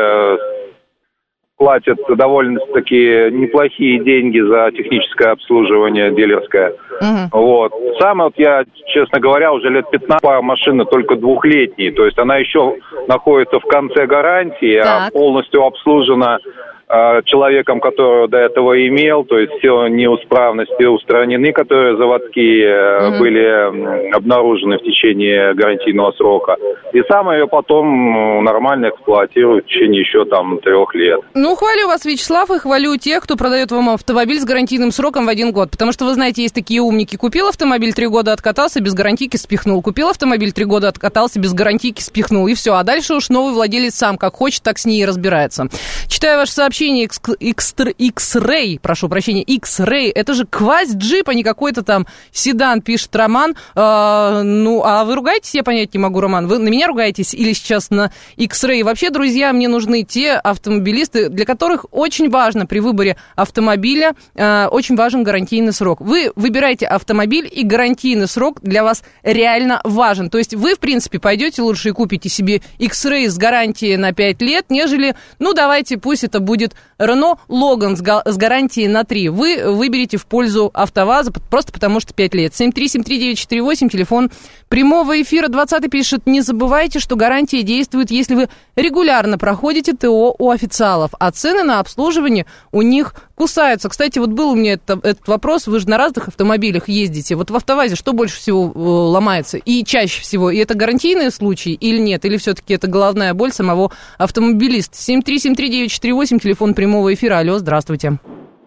платит довольно-таки неплохие деньги за техническое обслуживание дилерское. Сам я, честно говоря, уже лет 15 машина только 2-летняя, то есть она еще находится в конце гарантии, а полностью обслужена человеком, которого до этого имел, то есть все неисправности устранены, которые заводские были обнаружены в течение гарантийного срока. И сам ее потом нормально эксплуатируют в течение еще 3 лет. Хвалю вас, Вячеслав, и хвалю тех, кто продает вам автомобиль с гарантийным сроком в 1 год. Потому что, вы знаете, есть такие умники. Купил автомобиль, 3 года откатался, без гарантийки спихнул. Купил автомобиль, 3 года откатался, без гарантийки спихнул. И все. А дальше уж новый владелец сам как хочет, так с ней и разбирается. Читаю ваше сообщение. сообщение X-Ray, прошу прощения, X-Ray, это же квази-джип, а не какой-то там седан, пишет Роман. Ну, а вы ругаетесь, я понять не могу, Роман, вы на меня ругаетесь или сейчас на X-Ray? Вообще, друзья, мне нужны те автомобилисты, для которых очень важно при выборе автомобиля, очень важен гарантийный срок. Вы выбираете автомобиль, и гарантийный срок для вас реально важен. То есть вы, в принципе, пойдете лучше и купите себе X-Ray с гарантией на 5 лет, нежели, ну, давайте, пусть это будет Renault Logan с гарантией на 3. Вы выберете в пользу АвтоВАЗа просто потому, что 5 лет. 7373948, телефон прямого эфира. 20-й пишет, не забывайте, что гарантия действует, если вы регулярно проходите ТО у официалов, а цены на обслуживание у них кусаются. Кстати, вот был у меня этот вопрос, вы же на разных автомобилях ездите. Вот в АвтоВАЗе что больше всего ломается? И чаще всего, и это гарантийные случаи или нет? Или все-таки это головная боль самого автомобилиста? 7373948, телефон прямого эфира. Алло, здравствуйте.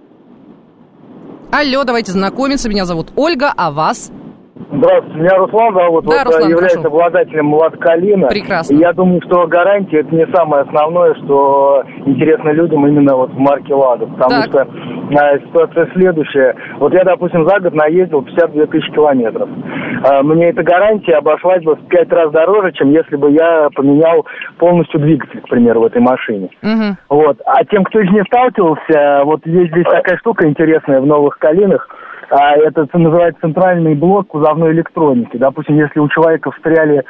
Алло, давайте знакомиться. Меня зовут Ольга, а вас? Здравствуйте, меня Руслан зовут. Да, вот, Руслан, являюсь прошу. обладателем Младкалина. Прекрасно. И я думаю, что гарантия это не самое основное, что интересно людям именно вот в марке Лада. Потому что ситуация следующая. Вот я, допустим, за год наездил 52 тысячи километров. Мне эта гарантия обошлась бы в 5 раз дороже, чем если бы я поменял полностью двигатель, к примеру, в этой машине. Угу. Вот. А тем, кто из них сталкивался, вот есть здесь такая штука интересная в новых Калинах. Это называется центральный блок кузовной электроники. Допустим, если у человека встряли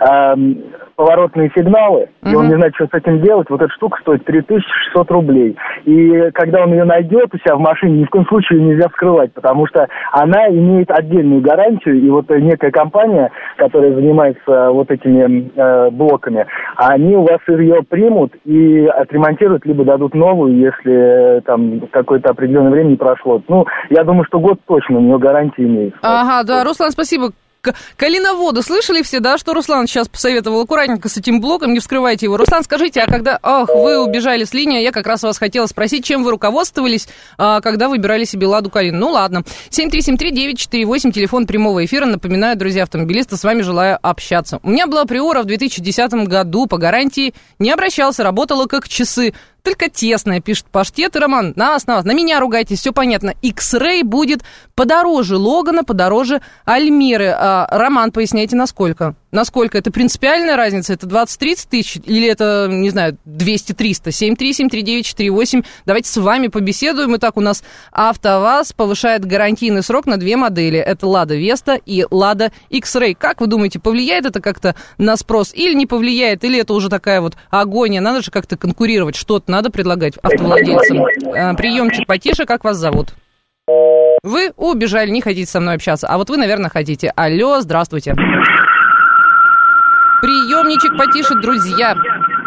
поворотные сигналы, и он не знает, что с этим делать, вот эта штука стоит 3600 рублей. И когда он ее найдет у себя в машине, ни в коем случае ее нельзя вскрывать, потому что она имеет отдельную гарантию, и вот некая компания, которая занимается вот этими блоками, они у вас ее примут и отремонтируют, либо дадут новую, если там какое-то определенное время не прошло. Ну, я думаю, что год точно у нее гарантия имеется. Ага, да, Руслан, спасибо. Калиноводы, слышали все, да, что Руслан сейчас посоветовал аккуратненько с этим блоком, не вскрывайте его. Руслан, скажите, а когда, вы убежали с линии, я как раз вас хотела спросить, чем вы руководствовались, когда выбирали себе Ладу Калину? Ну, ладно. 7373948, телефон прямого эфира. Напоминаю, друзья автомобилисты, с вами желаю общаться. У меня была Приора в 2010 году, по гарантии не обращался, работала как часы. Только тесная, пишет Паштет. И Роман, на вас, на меня ругайтесь, все понятно. X-Ray будет подороже Логана, подороже Альмеры. Роман, поясняйте, насколько? Насколько? Это принципиальная разница? Это 20-30 тысяч? Или это, не знаю, 200-300? 7373948. Давайте с вами побеседуем. Итак, у нас АвтоВАЗ повышает гарантийный срок на 2 модели. Это Лада Веста и Лада X-Ray. Как вы думаете, повлияет это как-то на спрос? Или не повлияет? Или это уже такая вот агония? Надо же как-то конкурировать. Что-то надо предлагать автовладельцам. Приемчик потише, как вас зовут? Вы убежали, не хотите со мной общаться. А вот вы, наверное, хотите. Алло, здравствуйте. Приемничек потише, друзья.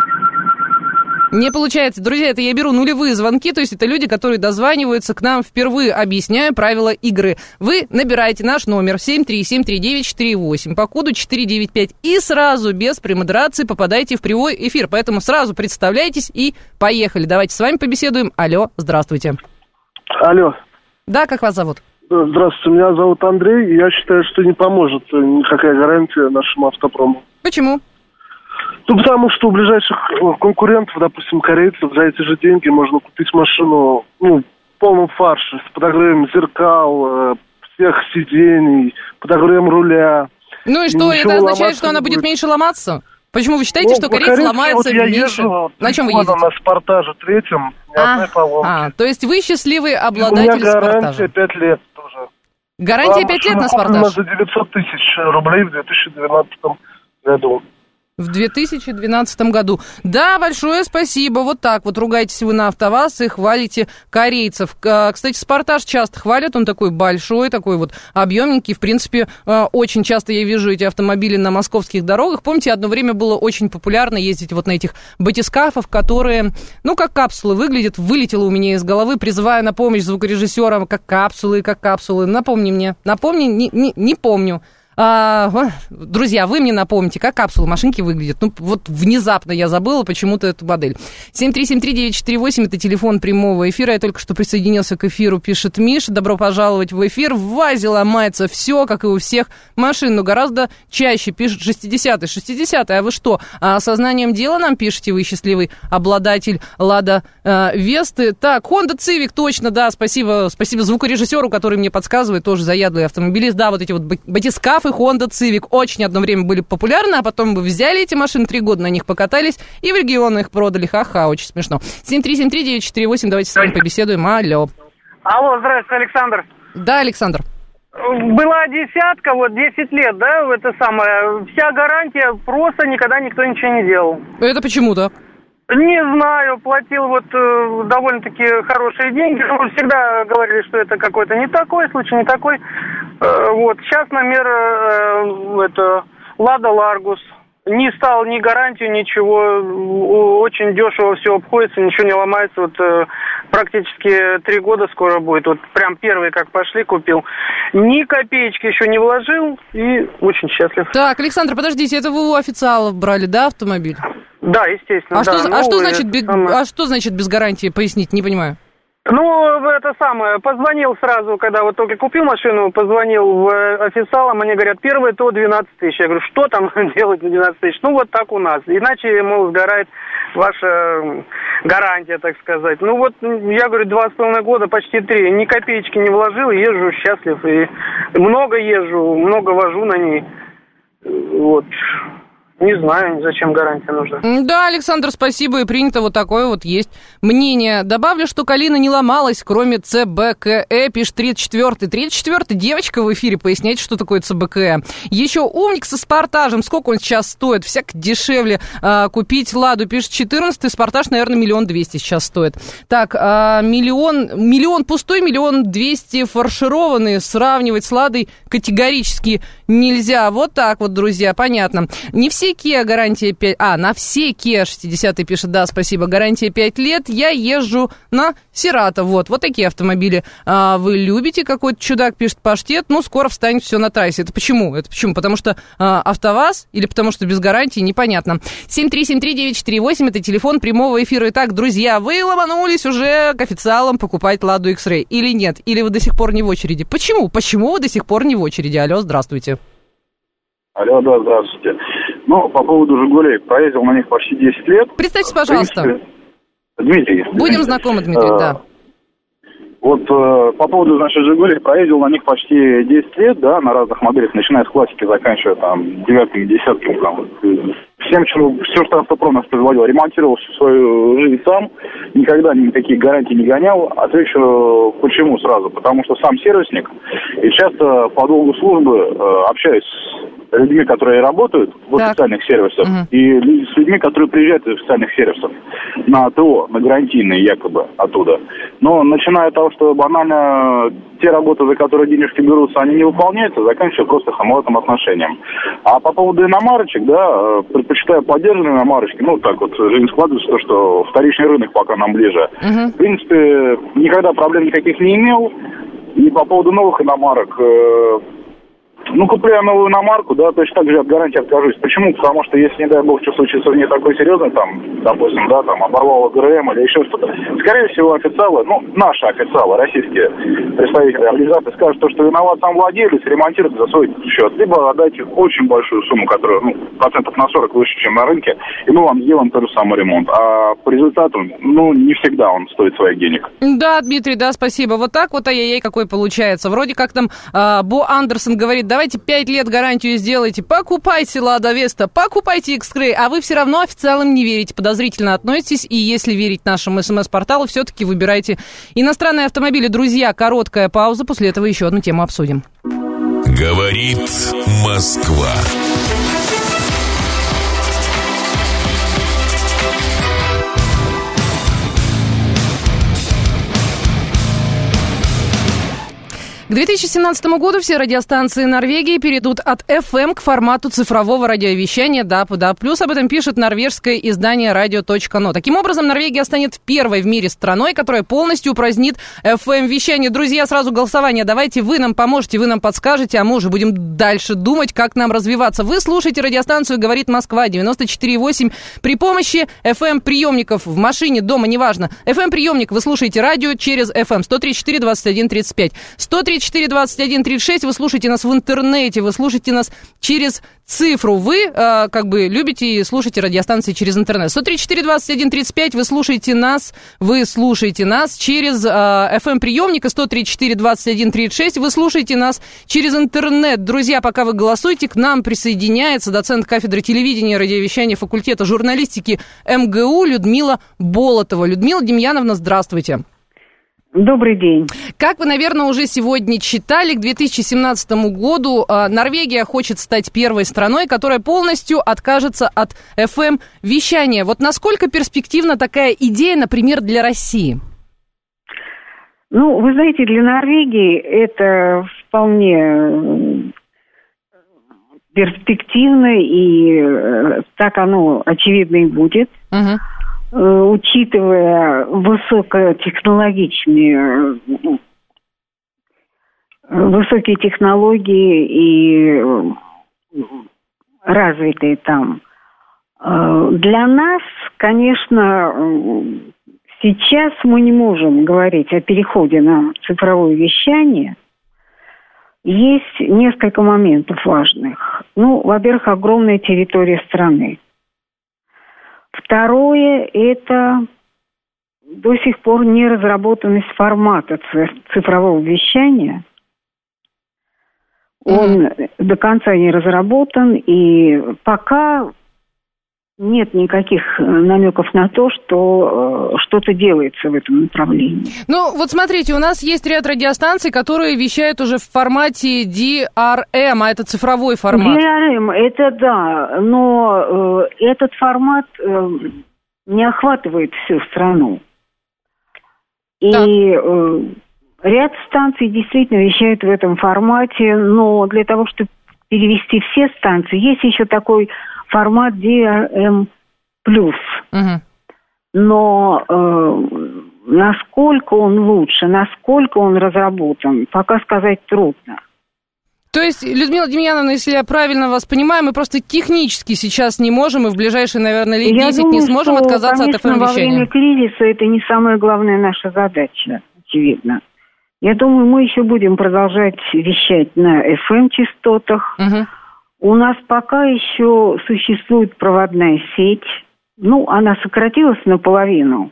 Не получается. Друзья, это я беру нулевые звонки, то есть это люди, которые дозваниваются к нам впервые, объясняя правила игры. Вы набираете наш номер 7373948 по коду 495 и сразу без премодерации попадаете в прямой эфир. Поэтому сразу представляйтесь и поехали. Давайте с вами побеседуем. Алло, здравствуйте. Алло. Да, как вас зовут? Здравствуйте, меня зовут Андрей, и я считаю, что не поможет никакая гарантия нашему автопрому. Почему? Ну, потому что у ближайших конкурентов, допустим, корейцев, за эти же деньги можно купить машину, в полном фарше, с подогревом зеркал, всех сидений, подогревом руля. Ну и что, это означает, что она будет меньше ломаться? Почему вы считаете, что корейцы ломаются меньше? На чем вы ездите? На Спартаже третьем, ни одной поломки. То есть вы счастливый обладатель Спартажа? У меня гарантия 5 лет тоже. Гарантия 5 лет на Спартаж? За 900 тысяч рублей в 2012 году. В 2012 году. Да, большое спасибо. Вот так вот ругаетесь вы на АвтоВАЗ и хвалите корейцев. Кстати, Спартаж часто хвалят, он такой большой, такой вот объемненький. В принципе, очень часто я вижу эти автомобили на московских дорогах. Помните, одно время было очень популярно ездить вот на этих батискафах, которые, как капсулы выглядят. Вылетело у меня из головы, призываю на помощь звукорежиссерам, как капсулы. Напомни мне. Не помню. Друзья, вы мне напомните, как капсула машинки выглядит. Ну, вот внезапно я забыла почему-то эту модель. 7373948, это телефон прямого эфира. Я только что присоединился к эфиру, пишет Миша. Добро пожаловать в эфир. В ВАЗе ломается все, как и у всех машин, но гораздо чаще, пишет 60-й. А вы что, сознанием дела нам пишете? Вы счастливый обладатель Лада Весты. Так, Honda Civic, точно, да, спасибо звукорежиссеру, который мне подсказывает, тоже заядлый автомобилист. Да, вот эти вот батискафы Honda Civic очень одно время были популярны, а потом вы взяли эти машины, 3 года на них покатались и в регионы их продали. Ха-ха, очень смешно. 7373948, давайте с вами побеседуем. Алло. Алло, здравствуйте, Александр. Да, Александр. Была десятка, вот 10 лет, да, это самое, вся гарантия, просто никогда никто ничего не делал. Это почему так? Не знаю, платил вот довольно-таки хорошие деньги. Всегда говорили, что это какой-то не такой, случай не такой. Вот, сейчас, например, это Лада Ларгус. Не стал ни гарантию, ничего. Очень дешево все обходится, ничего не ломается. Вот практически 3 года скоро будет. Вот прям первые, как пошли, купил. Ни копеечки еще не вложил и очень счастлив. Так, Александр, подождите, это вы у официалов брали, да, автомобиль? Да, естественно. Что значит без гарантии? Поясните, не понимаю. Ну, это самое, позвонил сразу, когда вот только купил машину, позвонил в официалам, они говорят, первое то 12 тысяч. Я говорю, что там делать на 12 тысяч? Ну, вот так у нас. Иначе, мол, сгорает ваша гарантия, так сказать. Ну, вот, я говорю, 2,5 года, почти 3. Ни копеечки не вложил, езжу счастлив. И много езжу, много вожу на ней. Вот. Не знаю, зачем гарантия нужна. Да, Александр, спасибо, и принято вот такое вот есть мнение. Добавлю, что Калина не ломалась, кроме ЦБКЭ, пишет 34-й. 34-й, девочка в эфире, поясняйте, что такое ЦБКЭ. Еще умник со Спартажем, сколько он сейчас стоит? Всяко дешевле купить Ладу, пишет 14-й, Спартаж, наверное, 1 200 000 сейчас стоит. Так, миллион пустой, 1 200 000 фаршированные, сравнивать с Ладой категорически нельзя. Вот так вот, друзья, понятно. Не все Kia гарантия 5... на все Kia 60-й пишет, да, спасибо, гарантия 5 лет. Я езжу на Cerato. Вот такие автомобили вы любите. Какой-то чудак пишет Паштет. Ну, скоро встанет все на трассе. Это почему? Потому что АвтоВАЗ или потому что без гарантии? Непонятно. 7373948, это телефон прямого эфира. Итак, друзья, вы ломанулись уже к официалам покупать Ладу X-Ray или нет? Или вы до сих пор не в очереди? Почему? Почему вы до сих пор не в очереди? Алло, здравствуйте. Алло, да, здравствуйте. Ну, по поводу «Жигулей», проездил на них почти 10 лет. Представьте, пожалуйста. Дмитрий. Будем знакомы, Дмитрий, да. Вот по поводу, значит, «Жигулей», проездил на них почти 10 лет, да, на разных моделях, начиная с классики, заканчивая там 9-ми, 10-ми, там, все, что «Автопром» нас производил, ремонтировал всю свою жизнь сам, никогда никакие гарантии не гонял. Отвечу, почему сразу, потому что сам сервисник, и часто по долгу службы общаюсь с людьми, которые работают в официальных сервисах, и с людьми, которые приезжают из официальных сервисов на ТО, на гарантийные якобы оттуда. Но начиная от того, что банально те работы, за которые денежки берутся, они не выполняются, заканчивая просто хамоватым отношением. А по поводу иномарочек, да, предпочитаю поддержанные иномарочки. Ну, так вот, жизнь складывается, то, что вторичный рынок пока нам ближе. В принципе, никогда проблем никаких не имел. И по поводу новых иномарок... куплю новую иномарку, да, точно так же от гарантии откажусь. Почему? Потому что если, не дай бог, что случится не такой серьезный, там, допустим, да, там, оборвало ГРМ или еще что-то, скорее всего, официалы, наши официалы, российские представители организации, скажут, что виноват сам владелец, ремонтирует за свой счет. Либо отдайте очень большую сумму, которая, процентов на 40 выше, чем на рынке, и мы вам сделаем тот же самый ремонт. А по результату, не всегда он стоит своих денег. Да, Дмитрий, да, спасибо. Вот так вот, ай-яй-яй, какой получается. Вроде как там Бо Андерсон говорит, давайте 5 лет гарантию сделайте, покупайте Лада Веста, покупайте X-Ray, а вы все равно официалам не верите, подозрительно относитесь, и если верить нашему СМС-порталу, все-таки выбирайте иностранные автомобили. Друзья, короткая пауза, после этого еще одну тему обсудим. Говорит Москва. К 2017 году все радиостанции Норвегии перейдут от FM к формату цифрового радиовещания DAB+. Об этом пишет норвежское издание Radio.no. Таким образом, Норвегия станет первой в мире страной, которая полностью упразднит FM-вещание. Друзья, сразу голосование. Давайте вы нам поможете, вы нам подскажете, а мы уже будем дальше думать, как нам развиваться. Вы слушаете радиостанцию «Говорит Москва» 94,8 при помощи FM-приемников в машине, дома, неважно. FM-приемник, вы слушаете радио через FM 103.4, 21.35. 103.4, 21.36, вы слушаете нас в интернете, вы слушаете нас через цифру. Вы любите и слушаете радиостанции через интернет. 103.4, 21.35, вы слушаете нас через FM-приемник, 103.4, 21.36, вы слушаете нас через интернет. Друзья, пока вы голосуете, к нам присоединяется доцент кафедры телевидения и радиовещания факультета журналистики МГУ Людмила Болотова. Людмила Демьяновна, здравствуйте. Добрый день. Как вы, наверное, уже сегодня читали, к 2017 году Норвегия хочет стать первой страной, которая полностью откажется от FM-вещания. Вот насколько перспективна такая идея, например, для России? Ну, вы знаете, для Норвегии это вполне перспективно, и так оно, очевидно, и будет. Учитывая высокие технологии и развитые там. Для нас, конечно, сейчас мы не можем говорить о переходе на цифровое вещание. Есть несколько моментов важных. Ну, во-первых, огромная территория страны. Второе, это до сих пор не разработанность формата цифрового вещания. Он до конца не разработан, и пока нет никаких намеков на то, что что-то делается в этом направлении. Ну, вот смотрите, у нас есть ряд радиостанций, которые вещают уже в формате DRM, а это цифровой формат. DRM, это да, но этот формат не охватывает всю страну. И ряд станций действительно вещают в этом формате, но для того, чтобы перевести все станции, есть еще такой формат DRM+. Но насколько он лучше, насколько он разработан, пока сказать трудно. То есть, Людмила Демьяновна, если я правильно вас понимаю, мы просто технически сейчас не можем, и в ближайшие, наверное, лет 10 не сможем отказаться от FM-вещания. Во время кризиса это не самая главная наша задача, очевидно. Я думаю, мы еще будем продолжать вещать на FM-частотах. У нас пока еще существует проводная сеть. Ну, она сократилась наполовину.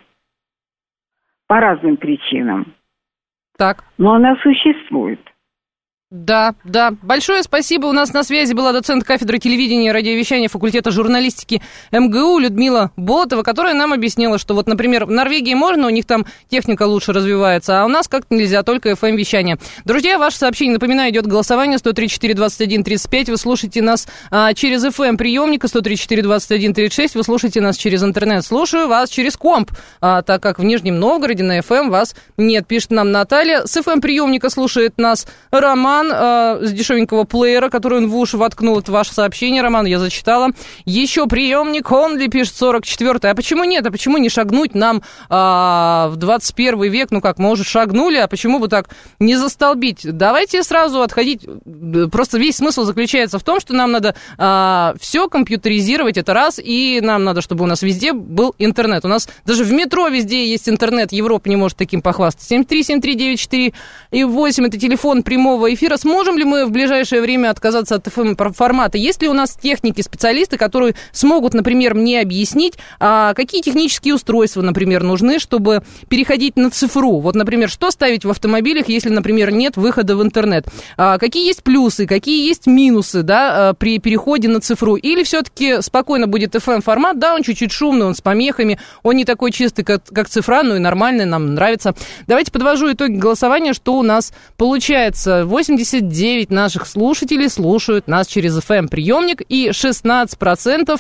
По разным причинам. Так. Но она существует. Да. Большое спасибо. У нас на связи была доцент кафедры телевидения и радиовещания факультета журналистики МГУ Людмила Болотова, которая нам объяснила, что вот, например, в Норвегии можно, у них там техника лучше развивается, а у нас как-то нельзя, только FM-вещание. Друзья, ваше сообщение, напоминаю, идет голосование 103.4, 21.35. Вы слушаете нас через FM-приемник, 103.4, 21.36. Вы слушаете нас через интернет. Слушаю вас через комп, так как в Нижнем Новгороде на FM вас нет, пишет нам Наталья. С FM-приемника слушает нас Роман с дешевенького плеера, который он в уши воткнул. Это ваше сообщение, Роман, я зачитала. Еще приемник Онли, пишет 44-й. А почему нет? А почему не шагнуть нам в 21 век? Ну как, мы уже шагнули, а почему бы так не застолбить? Давайте сразу отходить. Просто весь смысл заключается в том, что нам надо все компьютеризировать, это раз, и нам надо, чтобы у нас везде был интернет. У нас даже в метро везде есть интернет. Европа не может таким похвастаться. 7373948 это телефон прямого эфира. Сможем ли мы в ближайшее время отказаться от FM-формата? Есть ли у нас техники, специалисты, которые смогут, например, мне объяснить, какие технические устройства, например, нужны, чтобы переходить на цифру? Вот, например, что ставить в автомобилях, если, например, нет выхода в интернет? Какие есть плюсы, какие есть минусы, да, при переходе на цифру? Или все-таки спокойно будет FM-формат? Да, он чуть-чуть шумный, он с помехами, он не такой чистый, как цифра, но и нормальный, нам нравится. Давайте подвожу итоги голосования, что у нас получается. 8 79 наших слушателей слушают нас через FM-приемник, и 16%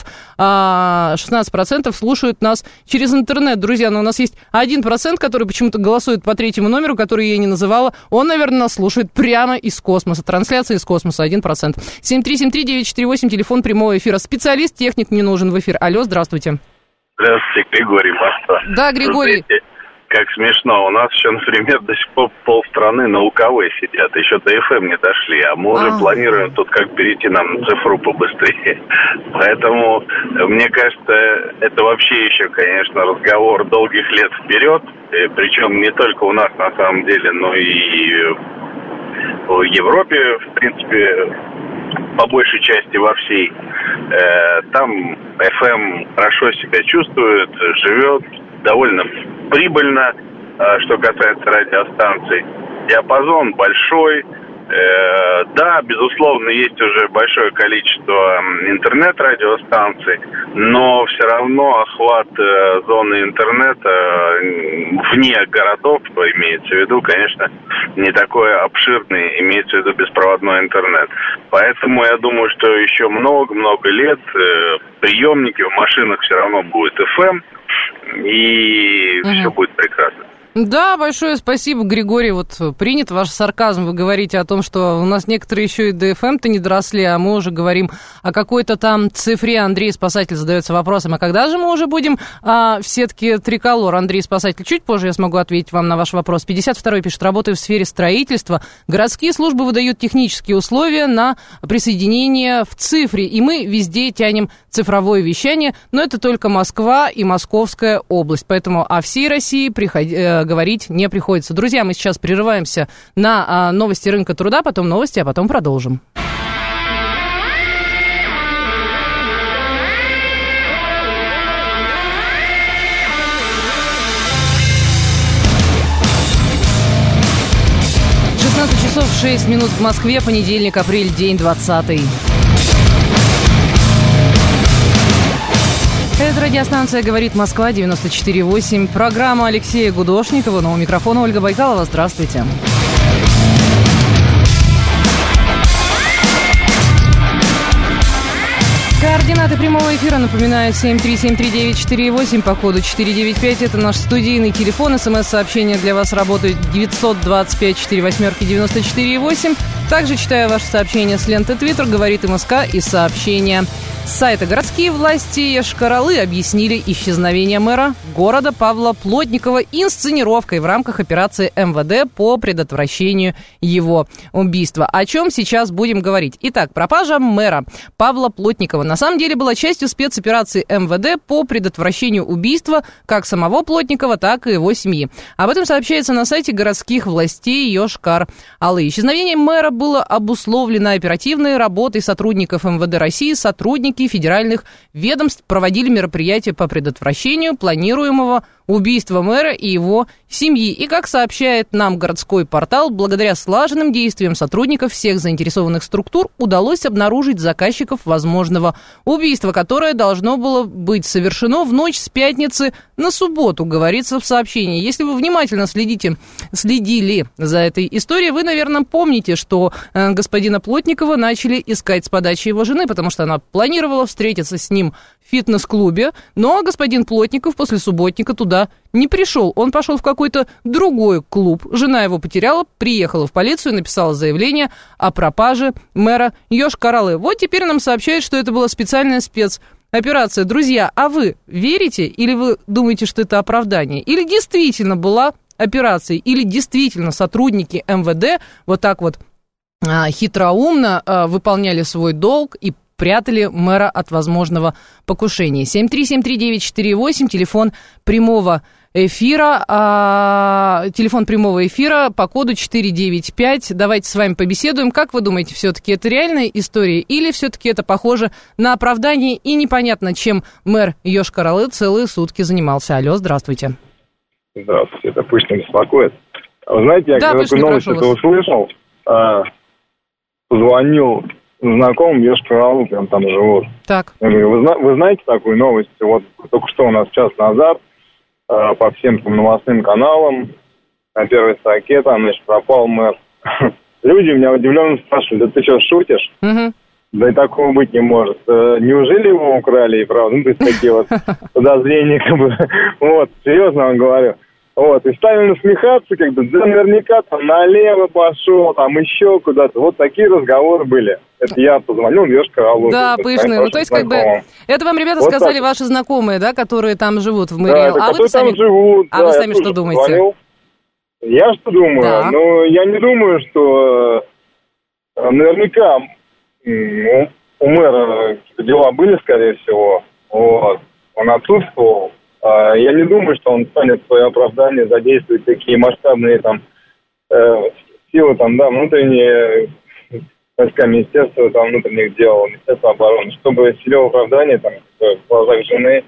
слушают нас через интернет. Друзья, но у нас есть 1%, который почему-то голосует по третьему номеру, который я не называла. Он, наверное, нас слушает прямо из космоса. Трансляция из космоса, 1%. 7373948, телефон прямого эфира. Специалист, техник не нужен в эфир. Алло, здравствуйте. Здравствуйте, Григорий, Москва. Да, Григорий. Знаете, как смешно, у нас еще, например, до сих пор полстраны на УКВ сидят, еще до ФМ не дошли, а мы уже планируем тут как перейти нам на цифру побыстрее. Поэтому, мне кажется, это вообще еще, конечно, разговор долгих лет вперед, причем не только у нас на самом деле, но и в Европе, в принципе, по большей части во всей. Там FM хорошо себя чувствует, живет довольно прибыльно, что касается радиостанций. Диапазон большой. Да, безусловно, есть уже большое количество интернет-радиостанций, но все равно охват зоны интернета вне городов, имеется в виду, конечно, не такой обширный, имеется в виду беспроводной интернет. Поэтому я думаю, что еще много-много лет приемники в машинах все равно будет FM, и все будет прекрасно. Да, большое спасибо, Григорий. Вот принят ваш сарказм. Вы говорите о том, что у нас некоторые еще и до FM-то не доросли, а мы уже говорим о какой-то там цифре. Андрей Спасатель задается вопросом, а когда же мы уже будем в сетке Триколор? Андрей Спасатель, чуть позже я смогу ответить вам на ваш вопрос. 52-й пишет, работаю в сфере строительства. Городские службы выдают технические условия на присоединение в цифре, и мы везде тянем цифровое вещание, но это только Москва и Московская область, поэтому о всей России говорить не приходится. Друзья, мы сейчас прерываемся на новости рынка труда, потом новости, а потом продолжим. Часов 6 минут в Москве, понедельник, апрель, день 20-й. Это радиостанция «Говорит Москва», 94.8. Программа Алексея Гудошникова. Но у микрофона Ольга Байкалова. Здравствуйте. Координаты прямого эфира, напоминаю, 7373948 по коду 495. Это наш студийный телефон. СМС-сообщения для вас работают 925-48-94-8. Также читаю ваши сообщения с ленты Твиттер, говорит МСК, и сообщения с сайта. Городские власти Йошкар-Олы объяснили исчезновение мэра города Павла Плотникова инсценировкой в рамках операции МВД по предотвращению его убийства. О чем сейчас будем говорить? Итак, пропажа мэра Павла Плотникова на самом деле была частью спецоперации МВД по предотвращению убийства как самого Плотникова, так и его семьи. Об этом сообщается на сайте городских властей Йошкар-Олы. Исчезновение мэра было обусловлено оперативной работой сотрудников МВД России. Сотрудники федеральных ведомств проводили мероприятия по предотвращению планируемого убийства мэра и его семьи. И, как сообщает нам городской портал, благодаря слаженным действиям сотрудников всех заинтересованных структур удалось обнаружить заказчиков возможного убийства, которое должно было быть совершено в ночь с пятницы на субботу, говорится в сообщении. Если вы внимательно следили за этой историей, вы, наверное, помните, что господина Плотникова начали искать с подачи его жены, потому что она планировала встретиться с ним в фитнес-клубе, но господин Плотников после субботника туда не пришел. Он пошел в какой-то другой клуб. Жена его потеряла, приехала в полицию, написала заявление о пропаже мэра Йошкар-Олы. Вот теперь нам сообщают, что это была специальная спецоперация. Друзья, а вы верите или вы думаете, что это оправдание? Или действительно была операция? Или действительно сотрудники МВД вот так вот хитроумно выполняли свой долг и прятали мэра от возможного покушения? 7373948, телефон прямого эфира, по коду 495. Давайте с вами побеседуем. Как вы думаете, все-таки это реальная история или все-таки это похоже на оправдание и непонятно, чем мэр Йошкар-Олы целые сутки занимался? Алло, здравствуйте. Здравствуйте, это пусть не беспокоит. Вы знаете, я когда такую новость это услышал, позвонил знакомым Йошкар-Олы, прям там живут. Так. Я говорю, вы знаете такую новость? Вот только что у нас час назад по всем новостным каналам на первой строке там, значит, пропал мэр. люди меня удивленно спрашивают: да ты что, шутишь? Да и такого быть не может. Неужели его украли, и правда? Ну, то есть такие вот подозрения, как бы. Вот, серьезно вам говорю. Вот, и стали насмехаться, как бы, да наверняка там налево пошел, там еще куда-то. Вот такие разговоры были. Это я позвонил Вешка Аллу. Да, пышные. Ну, то есть, как бы, это вам ребята вот сказали так. Ваши знакомые, да, которые там живут в мэрии. Да, которые там живут. А вы сами что думаете? Позвонил. Я что думаю? Да. Ну, я не думаю, что наверняка у мэра дела были, скорее всего. Вот. Он отсутствовал. Я не думаю, что он станет в свое оправдание задействовать такие масштабные там силы, там, да, внутренние войска Министерства там, внутренних дел, Министерства обороны, чтобы себе оправдание там, в глазах жены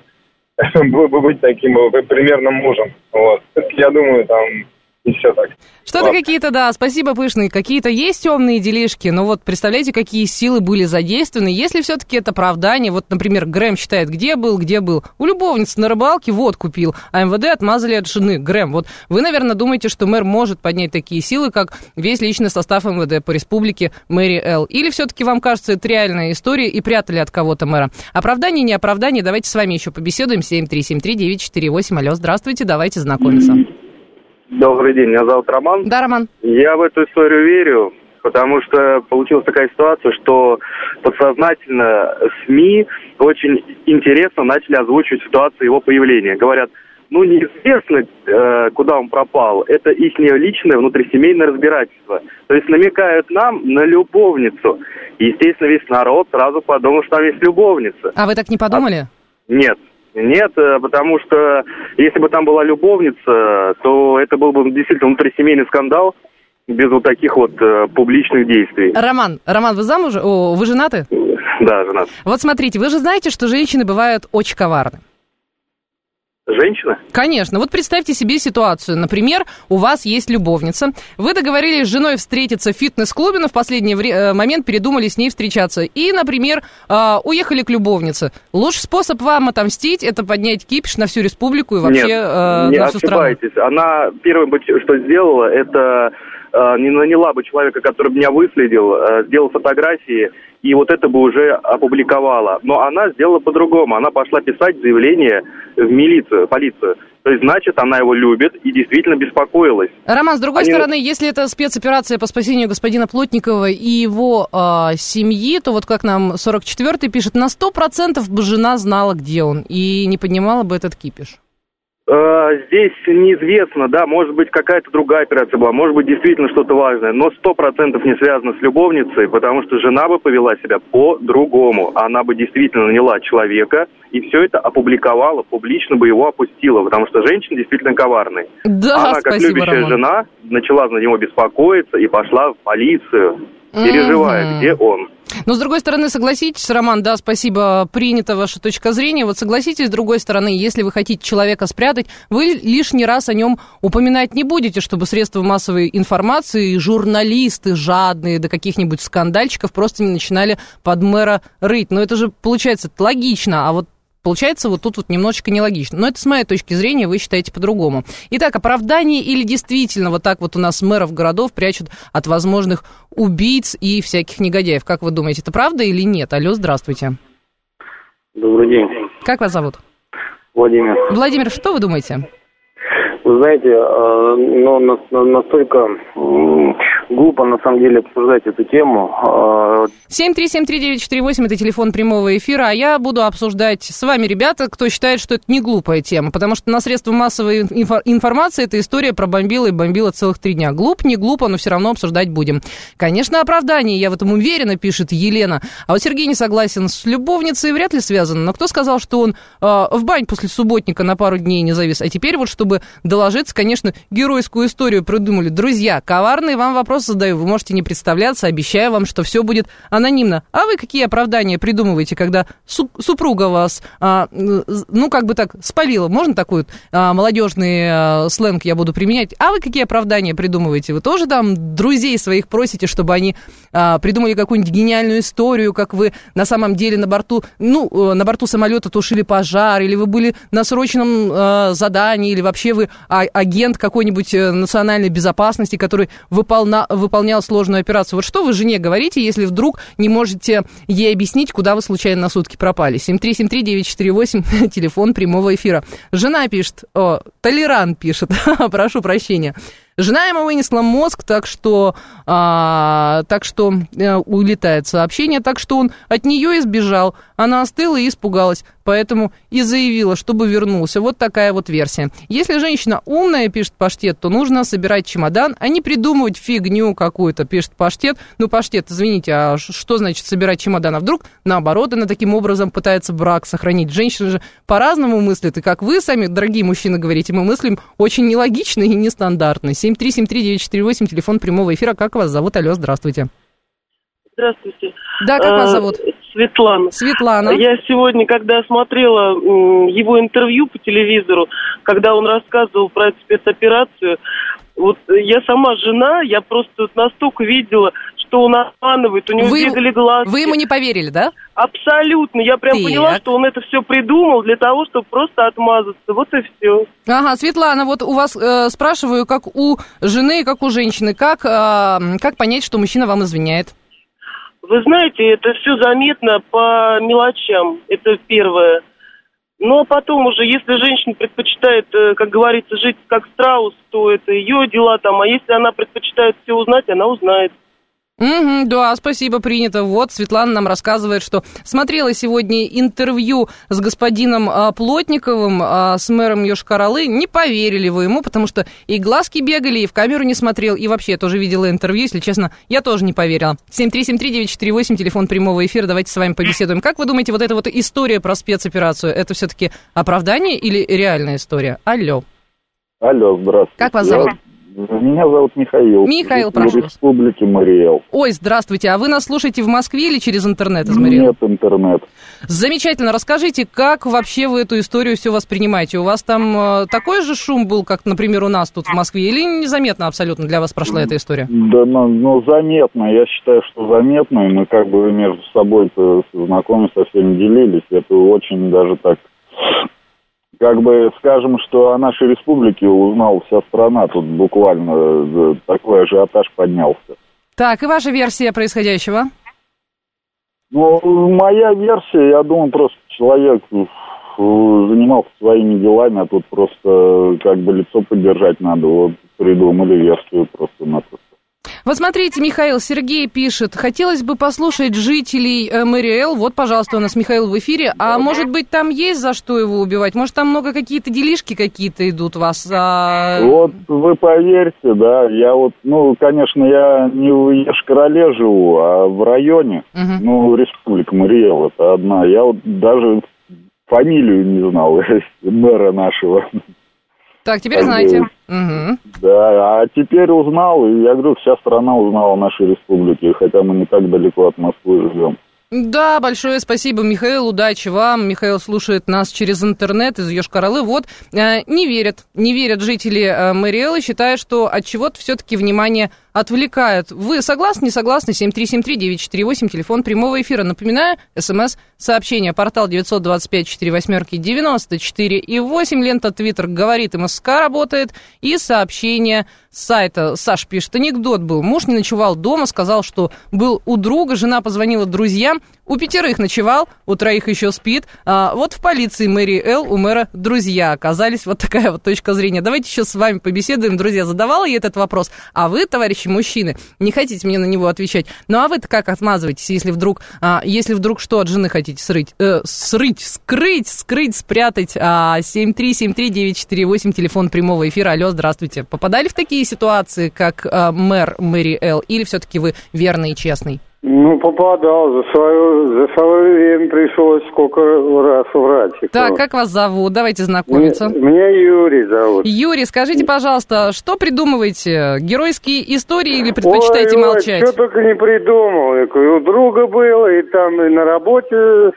быть таким примерным мужем. Вот. Я думаю, там и все так. Что-то какие-то, да, спасибо, пышные, какие-то есть темные делишки, но вот представляете, какие силы были задействованы, если все-таки это оправдание, вот, например, Грэм считает, где был, у любовницы на рыбалке водку пил, а МВД отмазали от жены. Грэм, вот вы, наверное, думаете, что мэр может поднять такие силы, как весь личный состав МВД по республике Мэри Эл, или все-таки вам кажется, это реальная история и прятали от кого-то мэра? Оправдание, не оправдание, давайте с вами еще побеседуем, 7373948, алло, здравствуйте, давайте знакомиться. Добрый день, меня зовут Роман. Да, Роман. Я в эту историю верю, потому что получилась такая ситуация, что подсознательно СМИ очень интересно начали озвучивать ситуацию его появления. Говорят, ну неизвестно, куда он пропал, это их личное внутрисемейное разбирательство. То есть намекают нам на любовницу. Естественно, весь народ сразу подумал, что там есть любовница. А вы так не подумали? Нет. Нет, потому что если бы там была любовница, то это был бы действительно внутрисемейный скандал без вот таких вот публичных действий. Роман, вы замужем? Вы женаты? Да, женат. Вот смотрите, вы же знаете, что женщины бывают очень коварны. Женщина? Конечно. Вот представьте себе ситуацию. Например, у вас есть любовница. Вы договорились с женой встретиться в фитнес-клубе, но в последний момент передумали с ней встречаться. И, например, уехали к любовнице. Лучший способ вам отомстить – это поднять кипиш на всю республику и вообще на всю страну. Нет, ошибаетесь. Она первое, что сделала, это не наняла бы человека, который меня выследил, сделал фотографии, и вот это бы уже опубликовала. Но она сделала по-другому. Она пошла писать заявление в милицию, полицию. То есть, значит, она его любит и действительно беспокоилась. Роман, с другой стороны, если это спецоперация по спасению господина Плотникова и его семьи, то вот как нам 44-й пишет, на 100% бы жена знала, где он, и не поднимала бы этот кипиш. Здесь неизвестно, да, может быть, какая-то другая операция была, может быть, действительно что-то важное, но 100% не связано с любовницей, потому что жена бы повела себя по-другому. Она бы действительно наняла человека и все это опубликовала, публично бы его опустила, потому что женщина действительно коварная. Да, она, как спасибо, любящая Роман. жена, начала за него беспокоиться и пошла в полицию, переживая, где он. Но, с другой стороны, согласитесь, Роман, да, спасибо, принята ваша точка зрения. Вот согласитесь, с другой стороны, если вы хотите человека спрятать, вы лишний раз о нем упоминать не будете, чтобы средства массовой информации, журналисты жадные до каких-нибудь скандальчиков просто не начинали под мэра рыть. Но это же, получается, логично, а вот получается, вот тут вот немножечко нелогично. Но это с моей точки зрения, вы считаете по-другому. Итак, оправдание или действительно вот так вот у нас мэров городов прячут от возможных убийц и всяких негодяев? Как вы думаете, это правда или нет? Алло, здравствуйте. Добрый день. Как вас зовут? Владимир. Владимир, что вы думаете? Вы знаете, настолько глупо, на самом деле, обсуждать эту тему. 7373948, это телефон прямого эфира, а я буду обсуждать с вами, ребята, кто считает, что это не глупая тема, потому что на средства массовой информации эта история пробомбила и бомбила целых 3 дня. Глуп, не глупо, но все равно обсуждать будем. Конечно, оправдание, я в этом уверена, пишет Елена. А вот Сергей не согласен, с любовницей вряд ли связано, но кто сказал, что он в бань после субботника на пару дней не завис? А теперь вот, чтобы доложиться, конечно, геройскую историю придумали. Друзья, коварные вам вопросы задаю, вы можете не представляться, обещаю вам, что все будет анонимно. А вы какие оправдания придумываете, когда супруга вас, как бы так, спалила? Можно такой молодежный сленг я буду применять? А вы какие оправдания придумываете? Вы тоже там друзей своих просите, чтобы они придумали какую-нибудь гениальную историю, как вы на самом деле на борту самолета тушили пожар, или вы были на срочном задании, или вообще вы агент какой-нибудь национальной безопасности, который выполнял выполнял сложную операцию. Вот что вы жене говорите, если вдруг не можете ей объяснить, куда вы случайно на сутки пропали? 7373948, телефон прямого эфира. Жена пишет, Толеран пишет, прошу прощения. Жена ему вынесла мозг, так что улетает сообщение, так что он от нее избежал. Она остыла и испугалась, поэтому и заявила, чтобы вернулся. Вот такая вот версия. Если женщина умная, пишет Паштет, то нужно собирать чемодан, а не придумывать фигню какую-то, пишет Паштет. Ну, Паштет, извините, а что значит собирать чемодан? А вдруг, наоборот, она таким образом пытается брак сохранить? Женщины же по-разному мыслят, и как вы сами, дорогие мужчины, говорите, мы мыслим очень нелогично и нестандартно. 7373948, телефон прямого эфира. Как вас зовут? Алло, здравствуйте. Здравствуйте. Да, как вас зовут? Светлана. Светлана. Я сегодня, когда смотрела его интервью по телевизору, когда он рассказывал про эту спецоперацию, вот я сама жена, я просто настолько видела, что он обманывает, у него бегали глазки. Вы ему не поверили, да? Абсолютно. Я прям поняла, что он это все придумал для того, чтобы просто отмазаться. Вот и все. Ага, Светлана, вот у вас спрашиваю, как у жены, как у женщины, как понять, что мужчина вам изменяет? Вы знаете, это все заметно по мелочам. Это первое. Ну, а потом уже, если женщина предпочитает, как говорится, жить как страус, то это ее дела там. А если она предпочитает все узнать, она узнает. Да, спасибо, принято. Вот Светлана нам рассказывает, что смотрела сегодня интервью с господином Плотниковым, с мэром Йошкар-Олы. Не поверили вы ему, потому что и глазки бегали, и в камеру не смотрел, и вообще я тоже видела интервью, если честно, я тоже не поверила. 7373948, телефон прямого эфира, давайте с вами побеседуем. Как вы думаете, вот эта вот история про спецоперацию, это все-таки оправдание или реальная история? Алло. Алло, здравствуйте. Как вас зовут? Меня зовут Михаил. Михаил, прошу. Республики Мариэл. Ой, здравствуйте. А вы нас слушаете в Москве или через интернет из Мариэл? Нет, интернет. Замечательно. Расскажите, как вообще вы эту историю все воспринимаете? У вас там такой же шум был, как, например, у нас тут в Москве? Или незаметно абсолютно для вас прошла эта история? Да, ну заметно. Я считаю, что заметно. И мы как бы между собой-то знакомы, со всеми делились. Это очень даже так... Как бы скажем, что о нашей республике узнала вся страна, тут буквально такой ажиотаж поднялся. Так, и ваша версия происходящего? Ну, моя версия, я думаю, просто человек занимался своими делами, а тут просто как бы лицо поддержать надо. Вот придумали версию просто-напросто. Вот смотрите, Михаил, Сергей пишет, хотелось бы послушать жителей Мариэл. Вот, пожалуйста, у нас Михаил в эфире. А может быть, там есть за что его убивать? Может, там много какие-то делишки какие-то идут у вас? Вот вы поверьте, да, я вот, ну, конечно, я не в Йошкар-Оле живу, а в районе, ну, республика Мариэл, это одна. Я вот даже фамилию не знал мэра нашего. Так, теперь знаете. Да, а теперь узнал, и я говорю, вся страна узнала о нашей республике, хотя мы не так далеко от Москвы живем. Да, большое спасибо, Михаил, удачи вам. Михаил слушает нас через интернет из Йошкар-Олы. Вот, не верят жители Мариэл и считают, что от чего-то все-таки внимание отвлекают. Вы согласны, не согласны? 7373948, телефон прямого эфира. Напоминаю, СМС-сообщение, портал 924-94-8, лента Твиттер говорит, МСК работает, и сообщение с сайта. Саш пишет, анекдот был. Муж не ночевал дома, сказал, что был у друга, жена позвонила друзьям, у 5 ночевал, у 3 еще спит. Вот в полиции Мариэл у мэра друзья оказались. Вот такая вот точка зрения. Давайте еще с вами побеседуем, друзья. Задавала я этот вопрос. А вы, товарищи мужчины, не хотите мне на него отвечать. Ну, а вы-то как отмазываетесь, если вдруг что от жены хотите скрыть, спрятать? 7373948, телефон прямого эфира. Алло, здравствуйте. Попадали в такие ситуации, как мэр Мариэл? Или все-таки вы верный и честный? Ну, попадал. За свое время пришлось сколько раз врать. Так, как вас зовут? Давайте знакомиться. Меня Юрий зовут. Юрий, скажите, пожалуйста, что придумываете? Геройские истории или предпочитаете молчать? Что только не придумал. И у друга было, и там и на работе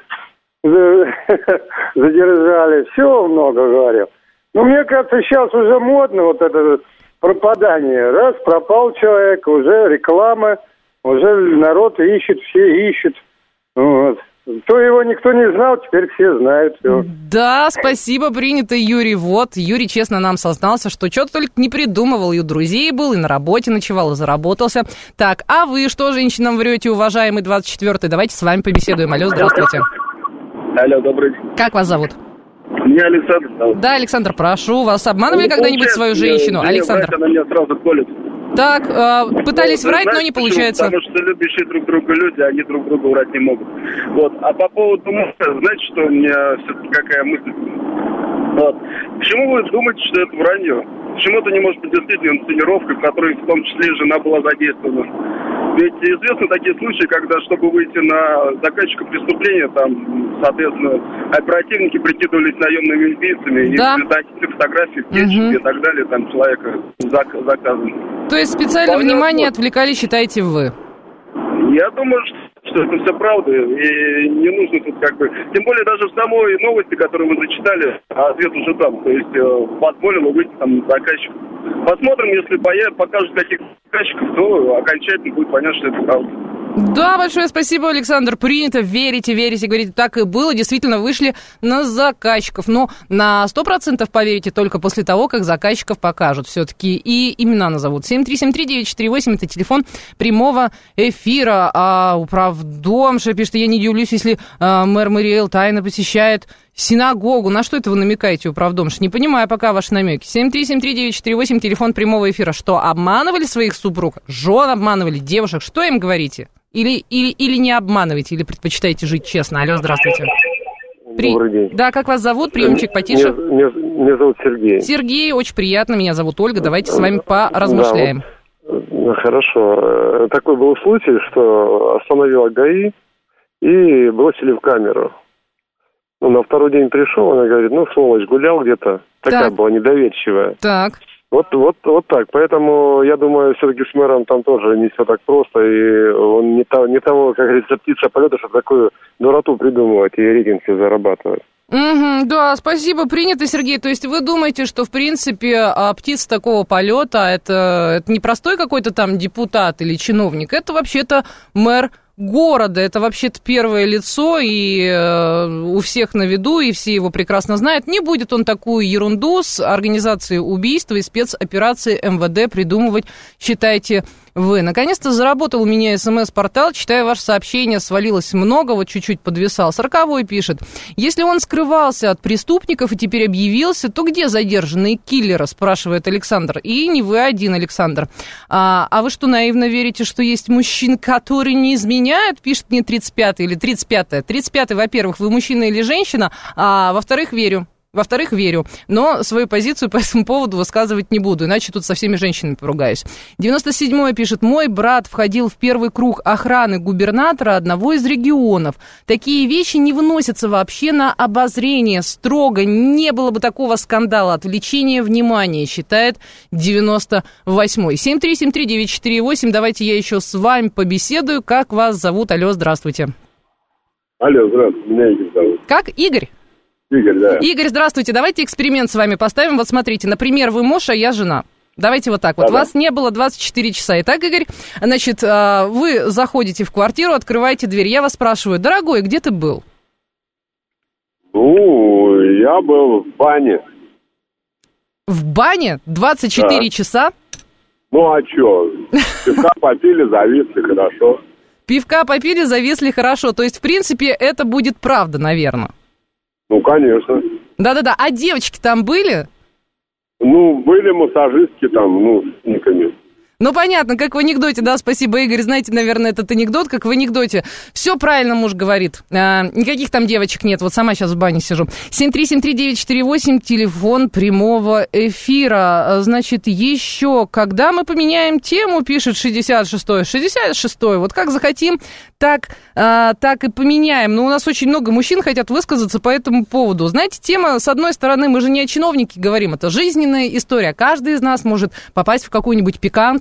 задержали. Все много говорил. Но мне кажется, сейчас уже модно вот это пропадание. Раз пропал человек, уже реклама. Уже народ ищет, все ищут. Вот. То его никто не знал, теперь все знают. Все. Да, спасибо, принято, Юрий. Вот, Юрий честно нам сознался, что что-то только не придумывал. И у друзей был, и на работе ночевал, и заработался. Так, а вы что женщинам врете, уважаемый 24-й? Давайте с вами побеседуем. Алло, здравствуйте. Алло, добрый день. Как вас зовут? Меня Александр зовут. Да, Александр, прошу. Вас обманывали когда-нибудь свою женщину? Александр. Она меня сразу колет. Так, пытались врать, но не получается. Потому что любящие друг друга люди, они друг другу врать не могут. Вот. А по поводу мужа, знаете, что у меня все-таки какая мысль? Вот. Почему вы думаете, что это вранье? Почему это не может быть действительно инсценировкой, в которой в том числе жена была задействована? Ведь известны такие случаи, когда, чтобы выйти на заказчика преступления, там, соответственно, оперативники прикидывались наемными убийцами, да. И такие фотографии в кетчупе и так далее, там, человека заказаны. То есть специально внимание отвлекали, считаете вы? Я думаю, что это все правда, и не нужно тут как бы... Тем более даже в самой новости, которую мы зачитали, ответ уже там, то есть позволило выйти там на заказчика. Посмотрим, если покажут каких-то заказчиков, то окончательно будет понятно, что это правда. Да, большое спасибо, Александр. Принято. Верите, говорите, так и было. Действительно, вышли на заказчиков. Но на 100% поверите только после того, как заказчиков покажут все-таки и имена назовут. 7373948 это телефон прямого эфира. А управдомша пишет, я не удивлюсь, если мэр Мэриэл тайно посещает синагогу. На что это вы намекаете, управдомша? Не понимаю пока ваши намеки. 7373948 телефон прямого эфира. Что, обманывали своих супруг? Жен обманывали, девушек? Что им говорите? Или не обманываете, или предпочитаете жить честно? Алло, здравствуйте. Добрый день. Да, как вас зовут? Приемчик потише. Меня зовут Сергей. Сергей, очень приятно. Меня зовут Ольга. Давайте с вами поразмышляем. Да, вот, хорошо. Такой был случай, что остановила ГАИ и бросили в камеру. Ну, на второй день пришел, она говорит, сволочь, гулял где-то. Такая была недоверчивая. Так. Вот так. Поэтому, я думаю, все-таки с мэром там тоже не все так просто. И он не того, как говорится, птица полета, чтобы такую дуроту придумывать и рейтинг зарабатывать. Да, спасибо, принято, Сергей. То есть вы думаете, что, в принципе, птица такого полета, это не простой какой-то там депутат или чиновник, это вообще-то мэр города, это вообще-то первое лицо, и у всех на виду, и все его прекрасно знают. Не будет он такую ерунду с организацией убийства и спецоперации МВД придумывать, считайте вы. Наконец-то заработал у меня СМС-портал, читая ваше сообщение, свалилось много, вот чуть-чуть подвисал. 40-й пишет, если он скрывался от преступников и теперь объявился, то где задержанные киллеры, спрашивает Александр. И не вы один, Александр. А вы что, наивно верите, что есть мужчины, которые не изменяют? Пишет мне 35-й или 35-й. 35-й, во-первых, вы мужчина или женщина, а во-вторых, верю. Во-вторых, верю, но свою позицию по этому поводу высказывать не буду, иначе тут со всеми женщинами поругаюсь. 97-й пишет, мой брат входил в первый круг охраны губернатора одного из регионов. Такие вещи не выносятся вообще на обозрение строго, не было бы такого скандала, отвлечения внимания, считает 98-й. 7373948, давайте я еще с вами побеседую. Как вас зовут? Алло, здравствуйте. Алло, здравствуйте, меня Игорь зовут. Как? Игорь? Игорь, да. Игорь, здравствуйте. Давайте эксперимент с вами поставим. Вот смотрите, например, вы муж, а я жена. Давайте вот так вот. Вас не было 24 часа. Итак, Игорь, значит, вы заходите в квартиру, открываете дверь. Я вас спрашиваю, дорогой, где ты был? Я был в бане. В бане? 24 часа? Ну, а что? Пивка попили, зависли, хорошо. Пивка попили, зависли, хорошо. То есть, в принципе, это будет правда, наверное. Ну, конечно. Да-да-да. А девочки там были? Были массажистки там, с никами. Ну, понятно, как в анекдоте, да, спасибо, Игорь, знаете, наверное, этот анекдот, как в анекдоте. Все правильно муж говорит, никаких там девочек нет, вот сама сейчас в бане сижу. 7373948, телефон прямого эфира. Значит, еще, когда мы поменяем тему, пишет 66-й, 66-й, вот как захотим, так и поменяем. Но у нас очень много мужчин хотят высказаться по этому поводу. Знаете, тема, с одной стороны, мы же не о чиновнике говорим, это жизненная история. Каждый из нас может попасть в какую-нибудь пикантную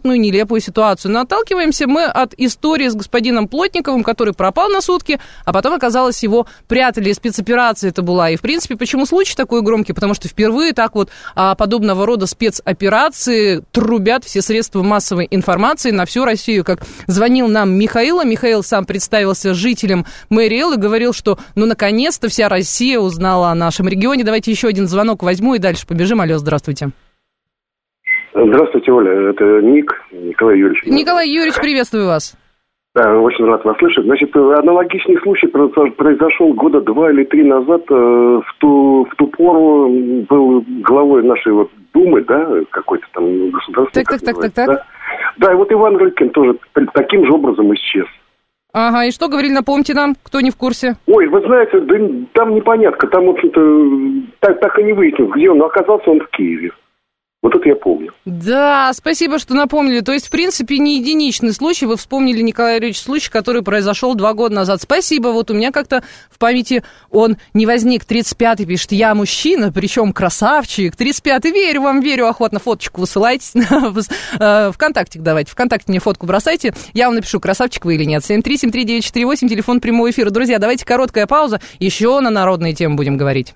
абсолютную нелепую ситуацию. Но отталкиваемся мы от истории с господином Плотниковым, который пропал на сутки, а потом, оказалось, его прятали. Спецоперация это была. И, в принципе, почему случай такой громкий? Потому что впервые так вот подобного рода спецоперации трубят все средства массовой информации на всю Россию. Как звонил нам Михаил, Михаил сам представился жителем мэрии Эл и говорил, что, ну, наконец-то вся Россия узнала о нашем регионе. Давайте еще один звонок возьму и дальше побежим. Алло, здравствуйте. Здравствуйте, Оля. Это Николай Юрьевич. Николай Юрьевич, приветствую вас. Да, очень рад вас слышать. Значит, аналогичный случай произошел года 2 или 3 назад. В ту пору был главой нашей вот Думы, да, какой-то там государственный. Так. Да, и вот Иван Рыкин тоже таким же образом исчез. Ага, и что говорили, напомните нам, кто не в курсе? Ой, вы знаете, да, там непонятно, там, в общем-то, так и не выяснилось, где он, но оказался он в Киеве. Вот это я помню. Да, спасибо, что напомнили. То есть, в принципе, не единичный случай. Вы вспомнили, Николай Юрьевич, случай, который произошел 2 года назад. Спасибо. Вот у меня как-то в памяти он не возник. 35-й пишет, я мужчина, причем красавчик. 35-й, верю вам, верю, охотно фоточку высылайте. ВКонтакте давайте. ВКонтакте мне фотку бросайте. Я вам напишу, красавчик вы или нет. 7373948, телефон прямого эфира. Друзья, давайте короткая пауза. Еще на народные темы будем говорить.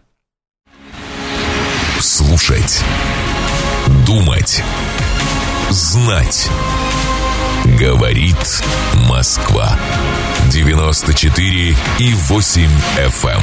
Слушать. Думать, знать. Говорит Москва. 94,8 FM.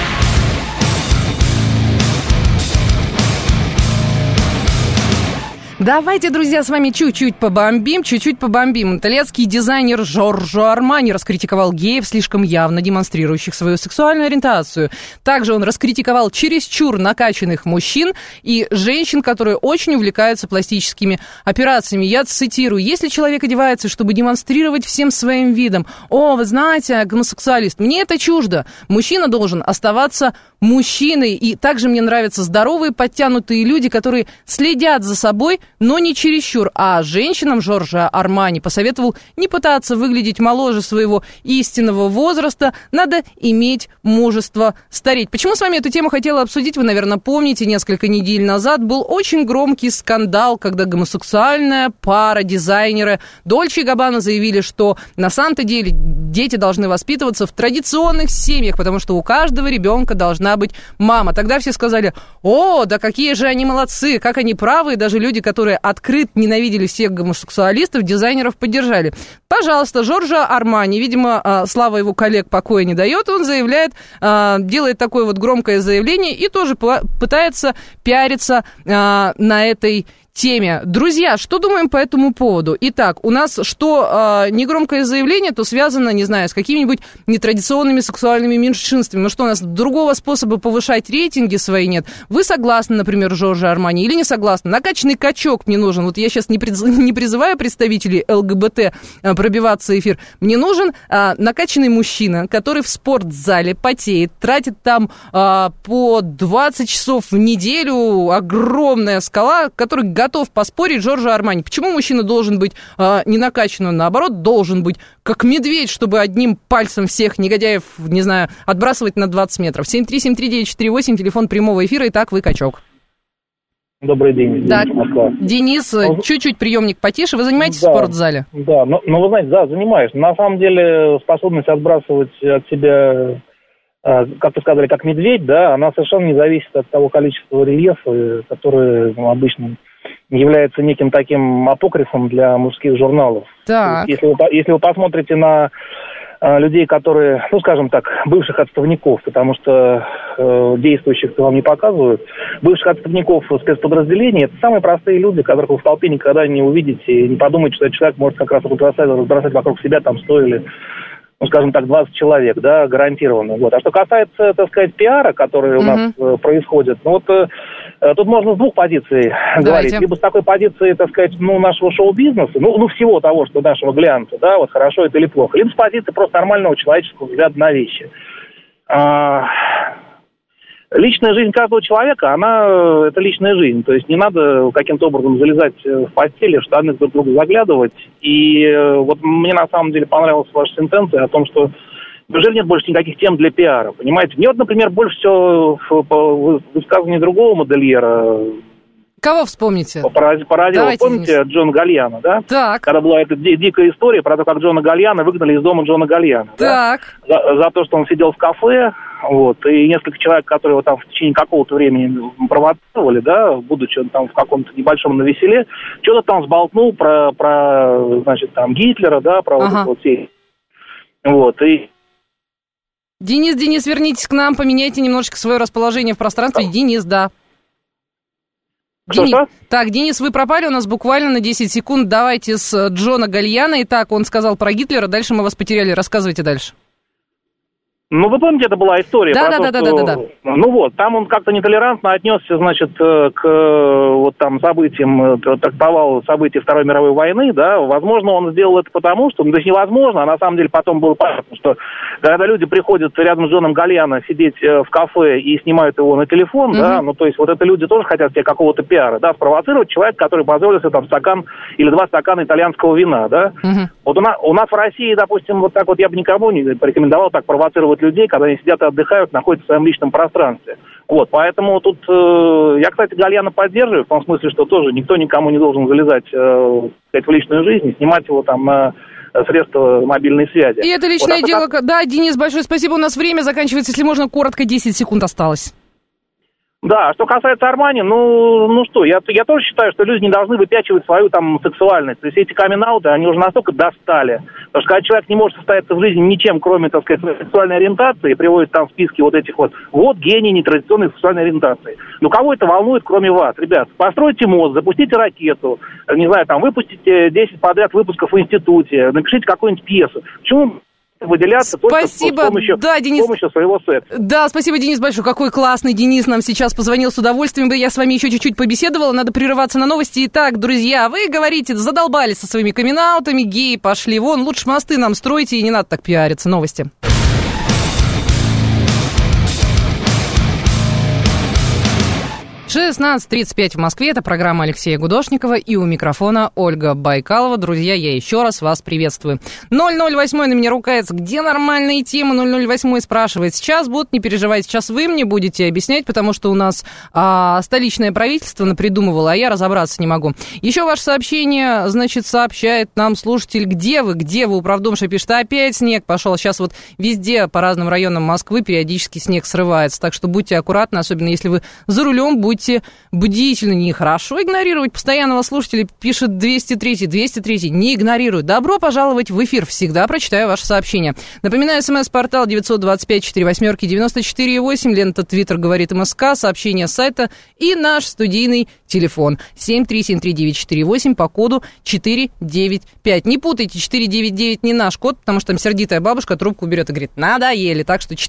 Давайте, друзья, с вами чуть-чуть побомбим. Итальянский дизайнер Джорджо Армани раскритиковал геев, слишком явно демонстрирующих свою сексуальную ориентацию. Также он раскритиковал чересчур накачанных мужчин и женщин, которые очень увлекаются пластическими операциями. Я цитирую. Если человек одевается, чтобы демонстрировать всем своим видом, вы знаете, гомосексуалист, мне это чуждо. Мужчина должен оставаться мужчиной. И также мне нравятся здоровые, подтянутые люди, которые следят за собой, но не чересчур. А женщинам Джорджо Армани посоветовал не пытаться выглядеть моложе своего истинного возраста. Надо иметь мужество стареть. Почему с вами эту тему хотела обсудить? Вы, наверное, помните, несколько недель назад был очень громкий скандал, когда гомосексуальная пара дизайнеры Дольче и Габбана заявили, что на самом-то деле дети должны воспитываться в традиционных семьях, потому что у каждого ребенка должна быть мама. Тогда все сказали, да какие же они молодцы, как они правы, и даже люди, которые открыто ненавидели всех гомосексуалистов, дизайнеров поддержали. Пожалуйста, Джорджо Армани, видимо, слава его коллег покоя не дает, он заявляет, делает такое вот громкое заявление и тоже пытается пиариться на этой теме. Друзья, что думаем по этому поводу? Итак, у нас что негромкое заявление, то связано, не знаю, с какими-нибудь нетрадиционными сексуальными меньшинствами. Ну что, у нас другого способа повышать рейтинги свои нет? Вы согласны, например, Джорджо Армани, или не согласны? Накачанный качок мне нужен. Вот я сейчас не призываю представителей ЛГБТ пробиваться в эфир. Мне нужен накачанный мужчина, который в спортзале потеет, тратит там по 20 часов в неделю, огромная скала, который готов поспорить Джорджо Армани. Почему мужчина должен быть не накачан, он, наоборот, должен быть как медведь, чтобы одним пальцем всех негодяев, не знаю, отбрасывать на 20 метров? 7373948, телефон прямого эфира. Итак, вы качок. Добрый день. Так, Денис, чуть-чуть приемник потише. Вы занимаетесь в спортзале? Да, но вы знаете, да, занимаюсь. На самом деле способность отбрасывать от себя, как вы сказали, как медведь, да, она совершенно не зависит от того количества рельефа, которое обычно является неким таким апокрифом для мужских журналов. Так. Если вы посмотрите на людей, которые, ну, скажем так, бывших отставников, потому что действующих вам не показывают, бывших отставников спецподразделений, это самые простые люди, которых вы в толпе никогда не увидите, и не подумайте, что этот человек может как раз разбросать вокруг себя там 100 или, ну, скажем так, 20 человек, да, гарантированно. Вот. А что касается, так сказать, пиара, который у нас происходит, ну, вот тут можно с двух позиций говорить. Либо с такой позиции, так сказать, ну, нашего шоу-бизнеса, ну, всего того, что нашего глянца, да, вот хорошо это или плохо, либо с позиции просто нормального человеческого взгляда на вещи. Личная жизнь каждого человека, она, это личная жизнь. То есть не надо каким-то образом залезать в постели, в штаны друг друга заглядывать. И вот мне на самом деле понравилась ваша сентенция о том, что неужели нет больше никаких тем для пиара, понимаете? Мне вот, например, больше всего в высказывании другого модельера Кого вспомните? Поразило. Давайте, Помните Денис. Джона Гальяно, да? Так. Когда была эта дикая история про то, как Джона Гальяно выгнали из дома Джона Гальяно. Так. Да? За то, что он сидел в кафе, вот, и несколько человек, которые его там в течение какого-то времени провоцировали, да, будучи он там в каком-то небольшом навеселе, что-то там сболтнул про значит, там, Гитлера, да, про вот это вот все. Вот, и... Денис, вернитесь к нам, поменяйте немножечко свое расположение в пространстве. Денис, да. Что? Так, Денис, вы пропали у нас буквально на 10 секунд. Давайте с Джона Гальяно. Итак, он сказал про Гитлера, дальше мы вас потеряли. Рассказывайте дальше. Ну, вы помните, это была история про то, что... Да. Ну вот, там он как-то нетолерантно отнесся, значит, к вот там событиям, трактовал события Второй мировой войны, да, возможно, он сделал это потому, что, ну, то есть невозможно, а на самом деле потом было понятно, что когда люди приходят рядом с Джоном Гальяно сидеть в кафе и снимают его на телефон, да, ну, то есть вот это люди тоже хотят себе какого-то пиара, да, спровоцировать человека, который позволил себе там стакан или 2 стакана итальянского вина, да. Вот у нас в России, допустим, вот так вот я бы никому не порекомендовал так провоцировать людей, когда они сидят и отдыхают, находятся в своем личном пространстве. Вот, поэтому тут я, кстати, Гальяно поддерживаю, в том смысле, что тоже никто никому не должен залезать в личную жизнь и снимать его там на средства мобильной связи. И это личное дело... Да, Денис, большое спасибо, у нас время заканчивается, если можно, коротко, 10 секунд осталось. Да, что касается Армани, ну что, я тоже считаю, что люди не должны выпячивать свою там сексуальность. То есть эти камин-ауты, они уже настолько достали. Потому что когда человек не может состояться в жизни ничем, кроме, так сказать, сексуальной ориентации, приводит там списки вот этих вот гений нетрадиционной сексуальной ориентации. Ну кого это волнует, кроме вас? Ребят, постройте мозг, запустите ракету, не знаю, там, выпустите 10 подряд выпусков в институте, напишите какую-нибудь пьесу. Почему выделяться только с помощью своего секса? Да, спасибо, Денис, большое. Какой классный Денис нам сейчас позвонил, с удовольствием. Я с вами еще чуть-чуть побеседовала, надо прерываться на новости. Итак, друзья, вы говорите, задолбались со своими камин-аутами, геи пошли вон, лучше мосты нам стройте, и не надо так пиариться. Новости. 16:35 в Москве. Это программа Алексея Гудошникова. И у микрофона Ольга Байкалова. Друзья, я еще раз вас приветствую. 008 на меня ругается. Где нормальные темы? 008 спрашивает. Сейчас будут, не переживайте. Сейчас вы мне будете объяснять, потому что у нас столичное правительство напридумывало, а я разобраться не могу. Еще ваше сообщение, значит, сообщает нам слушатель. Где вы? Управдомша пишет, опять снег пошел. Сейчас вот везде по разным районам Москвы периодически снег срывается. Так что будьте аккуратны, особенно если вы за рулем, будьте бдительны. Нехорошо игнорировать постоянного слушателя, пишет 203, не игнорирует. Добро пожаловать в эфир, всегда прочитаю ваше сообщение. Напоминаю, смс-портал 925-48-94-8, лента Твиттер говорит МСК, сообщение с сайта и наш студийный телефон 7373948 по коду 495. Не путайте, 499 не наш код, потому что там сердитая бабушка трубку берет и говорит, надоели. Так что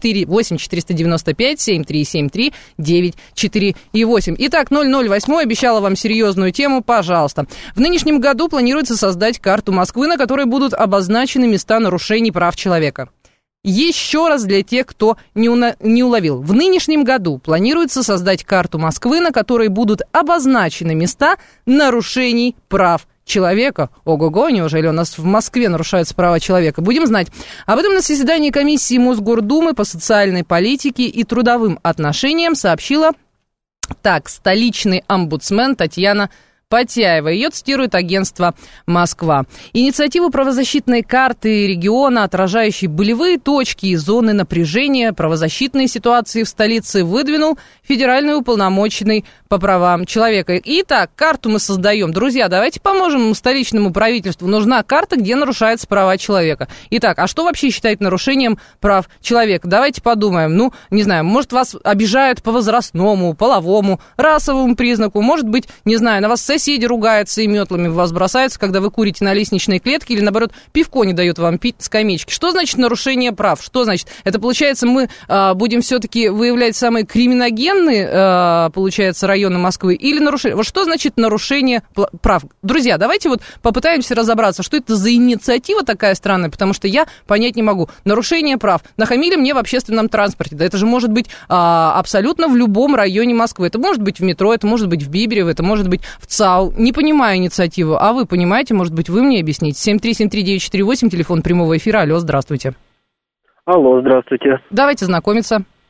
8-495-7373-948. Итак, 008 обещала вам серьезную тему, пожалуйста. В нынешнем году планируется создать карту Москвы, на которой будут обозначены места нарушений прав человека. Еще раз для тех, кто не уловил. В нынешнем году планируется создать карту Москвы, на которой будут обозначены места нарушений прав человека. Ого-го, неужели у нас в Москве нарушаются права человека? Будем знать. Об этом на заседании комиссии Мосгордумы по социальной политике и трудовым отношениям сообщила столичный омбудсмен Татьяна Потяева. Ее цитирует агентство «Москва». Инициативу правозащитной карты региона, отражающей болевые точки и зоны напряжения правозащитной ситуации в столице, выдвинул федеральный уполномоченный по правам человека. Итак, карту мы создаем. Друзья, давайте поможем столичному правительству. Нужна карта, где нарушаются права человека. Итак, а что вообще считать нарушением прав человека? Давайте подумаем. Ну, не знаю, может, вас обижают по возрастному, половому, расовому признаку. Может быть, не знаю, на вас соседи ругаются и метлами в вас бросаются, когда вы курите на лестничной клетке, или, наоборот, пивко не дают вам пить на скамеечке. Что значит нарушение прав? Что значит? Это, получается, мы будем все-таки выявлять самые криминогенные, получается, районы Москвы, или нарушение? Вот что значит нарушение прав? Друзья, давайте вот попытаемся разобраться, что это за инициатива такая странная, потому что я понять не могу. Нарушение прав. Нахамили мне в общественном транспорте. Да это же может быть абсолютно в любом районе Москвы. Это может быть в метро, это может быть в Биберево, это может быть в ЦАУ. Не понимаю инициативу. А вы понимаете? Может быть, вы мне объясните? 7373948, телефон прямого эфира. Алло, здравствуйте. Алло, здравствуйте. Давайте знакомиться.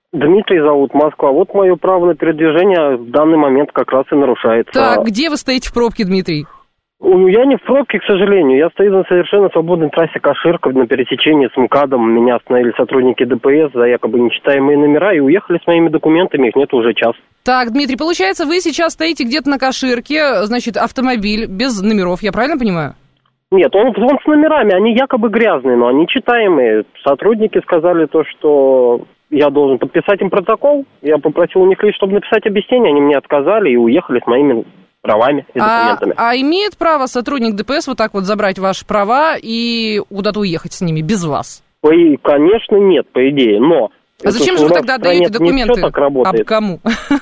Дмитрий зовут, Москва. Вот мое право на передвижение в данный момент как раз и нарушается. Так, где вы стоите в пробке, Дмитрий? Я не в пробке, к сожалению. Я стою на совершенно свободной трассе Каширка на пересечении с МКАДом. Меня остановили сотрудники ДПС за якобы нечитаемые номера и уехали с моими документами. Их нет уже час. Так, Дмитрий, получается, вы сейчас стоите где-то на Каширке, значит, автомобиль без номеров, я правильно понимаю? Нет, он с номерами, они якобы грязные, но они читаемые. Сотрудники сказали то, что я должен подписать им протокол. Я попросил у них лишь, чтобы написать объяснение, они мне отказали и уехали с моими правами и документами. А имеет право сотрудник ДПС вот так вот забрать ваши права и куда-то уехать с ними без вас? Конечно, нет, по идее, но... А зачем же вы тогда отдаете документы? Об кому?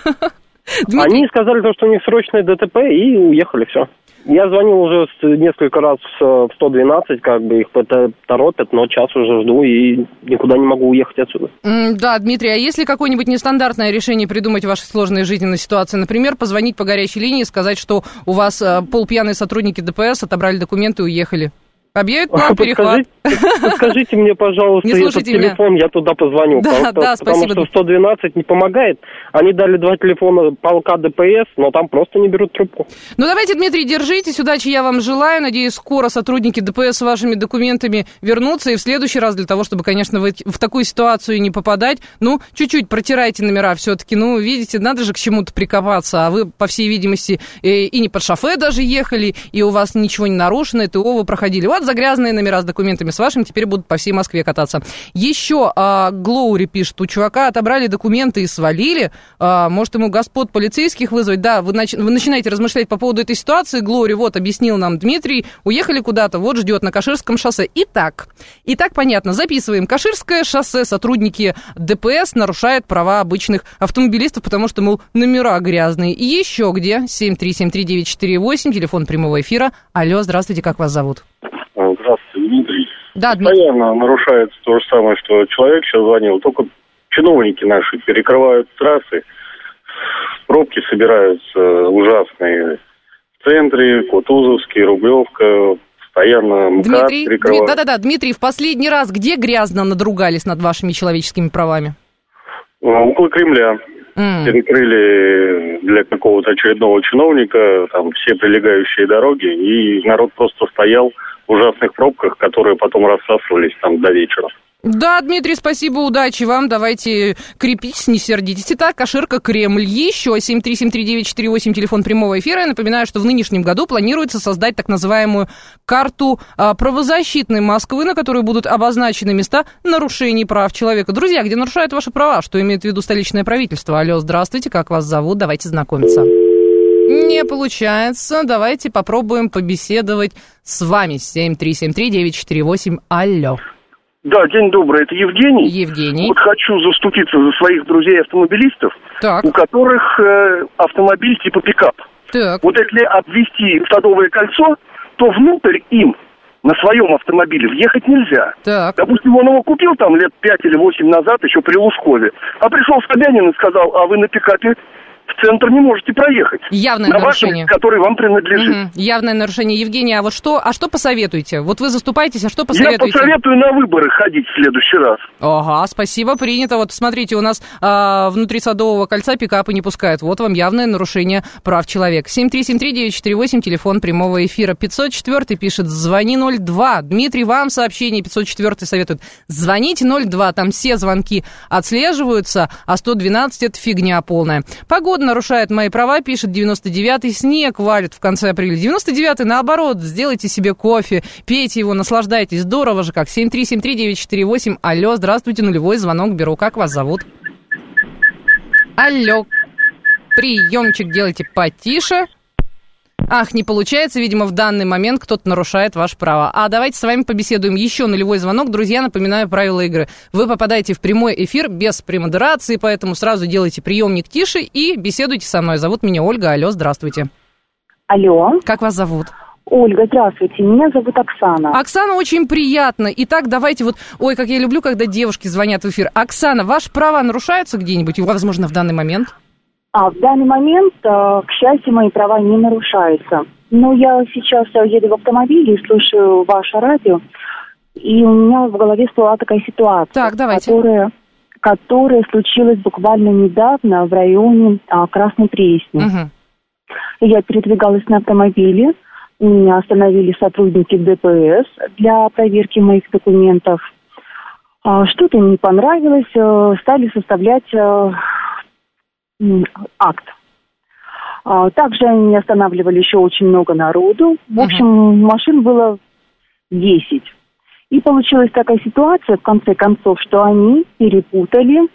Они сказали, что у них срочное ДТП и уехали, все. Я звонил уже несколько раз в 112, как бы их торопят, но час уже жду и никуда не могу уехать отсюда. Да, Дмитрий, а есть ли какое-нибудь нестандартное решение придумать в вашей сложной жизненной ситуации? Например, позвонить по горячей линии и сказать, что у вас полупьяные сотрудники ДПС отобрали документы и уехали? Объявят план перехват. Подскажите мне, пожалуйста, этот телефон, я туда позвоню. Да, спасибо. Потому что 112 не помогает. Они дали 2 телефона полка ДПС, но там просто не берут трубку. Ну, давайте, Дмитрий, держитесь. Удачи я вам желаю. Надеюсь, скоро сотрудники ДПС с вашими документами вернутся. И в следующий раз, для того, чтобы, конечно, в такую ситуацию не попадать, чуть-чуть протирайте номера все-таки. Видите, надо же к чему-то прикопаться. А вы, по всей видимости, и не под шофе даже ехали, и у вас ничего не нарушено, и ТО вы проходили. Вот за грязные номера с документами с вашими теперь будут по всей Москве кататься. Еще Глоури пишет, у чувака отобрали документы и свалили. Может, ему господ полицейских вызвать? Да, вы начинаете размышлять по поводу этой ситуации. Глоури, вот, объяснил нам Дмитрий, уехали куда-то, вот ждет на Каширском шоссе. Итак, понятно, записываем. Каширское шоссе, сотрудники ДПС нарушают права обычных автомобилистов, потому что, мол, номера грязные. И еще где? 7373948, телефон прямого эфира. Алло, здравствуйте, как вас зовут? Здравствуйте, Дмитрий. Да, Дмитрий. Постоянно нарушается то же самое, что человек сейчас звонил. Только чиновники наши перекрывают трассы. Пробки собираются ужасные. В центре, Кутузовский, Рублевка. Постоянно МКАД перекрывают. Да-да-да, Дмитрий, в последний раз где грязно надругались над вашими человеческими правами? Около Кремля. Перекрыли для какого-то очередного чиновника там все прилегающие дороги, и народ просто стоял в ужасных пробках, которые потом рассасывались там до вечера. Да, Дмитрий, спасибо, удачи вам. Давайте крепитесь, не сердитесь. Итак, Каширка, Кремль. Еще 7373948, телефон прямого эфира. Я напоминаю, что в нынешнем году планируется создать так называемую карту правозащитной Москвы, на которой будут обозначены места нарушений прав человека. Друзья, где нарушают ваши права? Что имеет в виду столичное правительство? Алло, здравствуйте, как вас зовут? Давайте знакомиться. Не получается. Давайте попробуем побеседовать с вами. 7373948. Алло. Да, день добрый, это Евгений. Евгений. Вот хочу заступиться за своих друзей-автомобилистов, у которых автомобиль типа пикап. Так. Вот если обвести Садовое кольцо, то внутрь им на своем автомобиле въехать нельзя. Так. Допустим, он его купил там лет 5 или 8 назад, еще при Лужкове. А пришел Собянин и сказал, а вы на пикапе в центр не можете проехать. Явное на нарушение. Вашем, который вам принадлежит. Явное нарушение. Евгений, а вот что посоветуете? Вот вы заступаетесь, а что посоветуете? Я посоветую на выборы ходить в следующий раз. Ага, спасибо, принято. Вот смотрите, у нас внутри Садового кольца пикапы не пускают. Вот вам явное нарушение прав человека. 7373948, телефон прямого эфира. 504 пишет, звони 02. Дмитрий, вам сообщение 504 советует. Звоните 02, там все звонки отслеживаются, а 112 это фигня полная. Погода нарушает мои права, пишет 99-й, снег валит в конце апреля. 99-й, наоборот, сделайте себе кофе, пейте его, наслаждайтесь. Здорово же как. 7373948. Алло, здравствуйте, нулевой звонок беру. Как вас зовут? Алло. Приемчик делайте потише. Ах, не получается, видимо, в данный момент кто-то нарушает ваши права. А давайте с вами побеседуем. Еще нулевой звонок. Друзья, напоминаю правила игры. Вы попадаете в прямой эфир без премодерации, поэтому сразу делайте приемник тише и беседуйте со мной. Зовут меня Ольга. Алло, здравствуйте. Алло. Как вас зовут? Ольга, здравствуйте. Меня зовут Оксана. Оксана, очень приятно. Итак, давайте вот... Ой, как я люблю, когда девушки звонят в эфир. Оксана, ваши права нарушаются где-нибудь? Возможно, в данный момент? В данный момент, к счастью, мои права не нарушаются. Но я сейчас еду в автомобиле и слушаю ваше радио, и у меня в голове всплыла такая ситуация, так, давайте. которое случилось буквально недавно в районе Красной Пресни. Я передвигалась на автомобиле, меня остановили сотрудники ДПС для проверки моих документов. Что-то им не понравилось, стали составлять акт. Также они останавливали еще очень много народу. В общем, машин было 10. И получилась такая ситуация, в конце концов, что они перепутали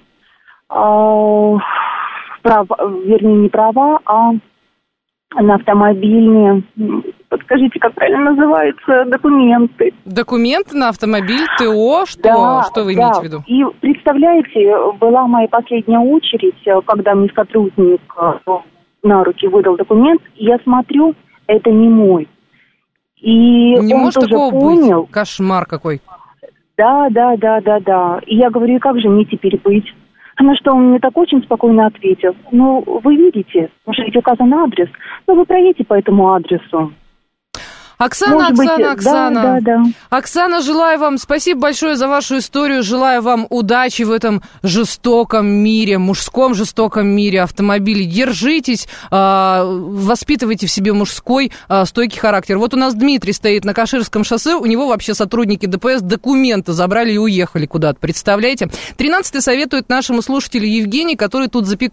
не права, а на автомобильные, подскажите, как правильно называется, документы. Документы на автомобиль, ТО, что, да, что вы имеете в виду? И представляете, была моя последняя очередь, когда мне сотрудник на руки выдал документ, и я смотрю, это не мой. И не он может тоже такого понял. Быть. Кошмар какой. Да. И я говорю, как же мне теперь быть? На что он мне так очень спокойно ответил. Ну, вы видите, уже ведь указан адрес, но вы проедете по этому адресу. Оксана, Да. Оксана, желаю вам, спасибо большое за вашу историю, желаю вам удачи в этом жестоком мире, мужском жестоком мире автомобилей. Держитесь, воспитывайте в себе мужской стойкий характер. Вот у нас Дмитрий стоит на Каширском шоссе, у него вообще сотрудники ДПС документы забрали и уехали куда-то, представляете? 13-й советует нашему слушателю Евгений, который тут за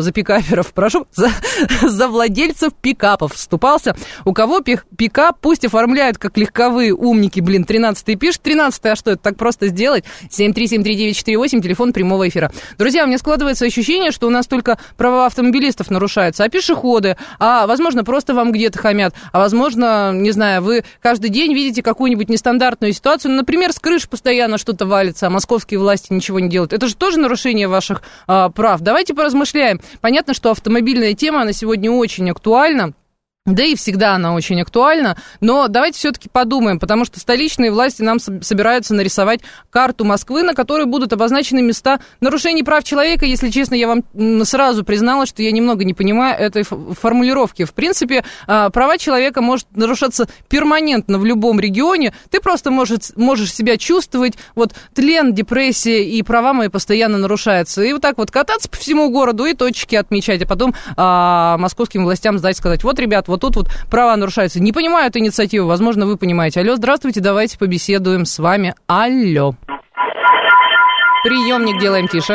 владельцев пикапов вступался. У кого пикап, пусть оформляют как легковые умники, 13-й пишет. 13-й, а что это так просто сделать? 7373948, телефон прямого эфира. Друзья, у меня складывается ощущение, что у нас только права автомобилистов нарушаются, а пешеходы, возможно, просто вам где-то хамят, возможно, не знаю, вы каждый день видите какую-нибудь нестандартную ситуацию, например, с крыши постоянно что-то валится, а московские власти ничего не делают. Это же тоже нарушение ваших прав. Давайте поразмышляем. Понятно, что автомобильная тема, она сегодня очень актуальна. Да и всегда она очень актуальна, но давайте все-таки подумаем, потому что столичные власти нам собираются нарисовать карту Москвы, на которой будут обозначены места нарушений прав человека. Если честно, я вам сразу призналась, что я немного не понимаю этой формулировки. В принципе, права человека может нарушаться перманентно в любом регионе. Ты просто можешь себя чувствовать, вот тлен, депрессия и права мои постоянно нарушаются. И вот так вот кататься по всему городу и точки отмечать, а потом московским властям сдать, сказать, вот, ребят, вот тут вот права нарушаются. Не понимаю эту инициативу, возможно, вы понимаете. Алло, здравствуйте, давайте побеседуем с вами. Алло. Приемник делаем тише.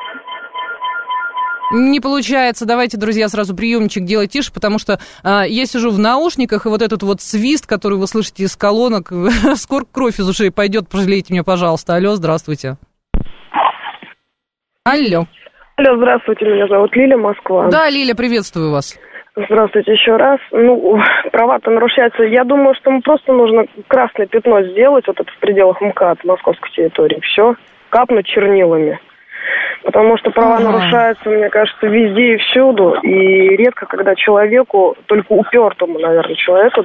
Не получается. Давайте, друзья, сразу приемничек делать тише, потому что я сижу в наушниках, и вот этот вот свист, который вы слышите из колонок, скоро кровь из ушей пойдет, пожалейте меня, пожалуйста. Алло, здравствуйте. Алло. Алло, здравствуйте, меня зовут Лиля, Москва. Да, Лиля, приветствую вас. Здравствуйте еще раз. Права-то нарушаются. Я думаю, что просто нужно красное пятно сделать, вот это в пределах МКАД, московской территории. Все, капнуть чернилами. Потому что права нарушаются, мне кажется, везде и всюду. И редко, когда человеку, только упертому, наверное, человеку,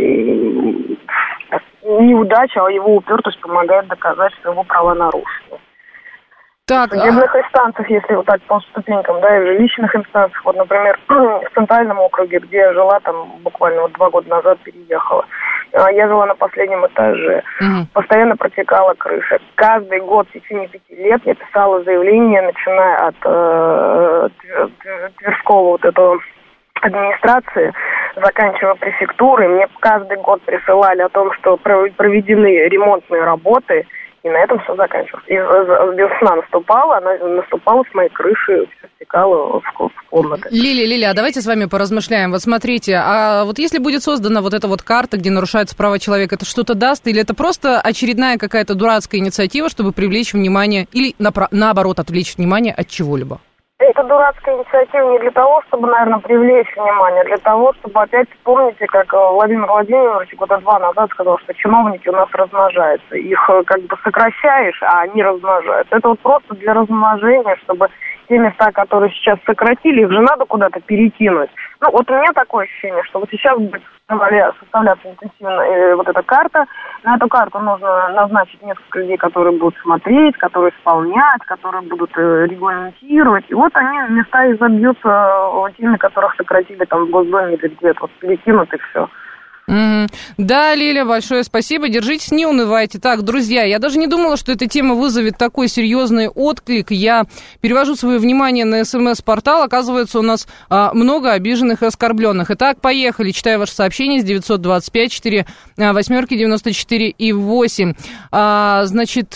неудача, а его упертость помогает доказать, что его права нарушены. В судебных инстанциях, если вот так по ступенькам, да, и в личных инстанциях, вот, например, в Центральном округе, где я жила, там буквально вот 2 года назад переехала, я жила на последнем этаже, постоянно протекала крыша. Каждый год в течение 5 лет я писала заявление, начиная от Тверского вот этого администрации, заканчивая префектурой. Мне каждый год присылали о том, что проведены ремонтные работы, и на этом все заканчивалось. И весна наступала, она наступала с моей крыши, все стекало в комнаты. Лиля, а давайте с вами поразмышляем. Вот смотрите, а вот если будет создана вот эта вот карта, где нарушаются права человека, это что-то даст? Или это просто очередная какая-то дурацкая инициатива, чтобы привлечь внимание, или наоборот, отвлечь внимание от чего-либо? Это дурацкая инициатива не для того, чтобы, наверное, привлечь внимание, а для того, чтобы опять вспомните, как Владимир Владимирович года 2 назад сказал, что чиновники у нас размножаются. Их как бы сокращаешь, а они размножаются. Это вот просто для размножения, чтобы те места, которые сейчас сократили, их же надо куда-то перекинуть. Вот у меня такое ощущение, что вот сейчас будет составляться интенсивно вот эта карта. На эту карту нужно назначить несколько людей, которые будут смотреть, которые исполнять, которые будут регламентировать. И вот они места и забьются теми, которых сократили там в Госдуме или где-то, вот перекинут и все. Да, Лиля, большое спасибо. Держитесь, не унывайте. Так, друзья, я даже не думала, что эта тема вызовет такой серьезный отклик. Я перевожу свое внимание на СМС-портал. Оказывается, у нас много обиженных и оскорбленных. Итак, поехали. Читаю ваше сообщение с 925-48-94-8. Значит,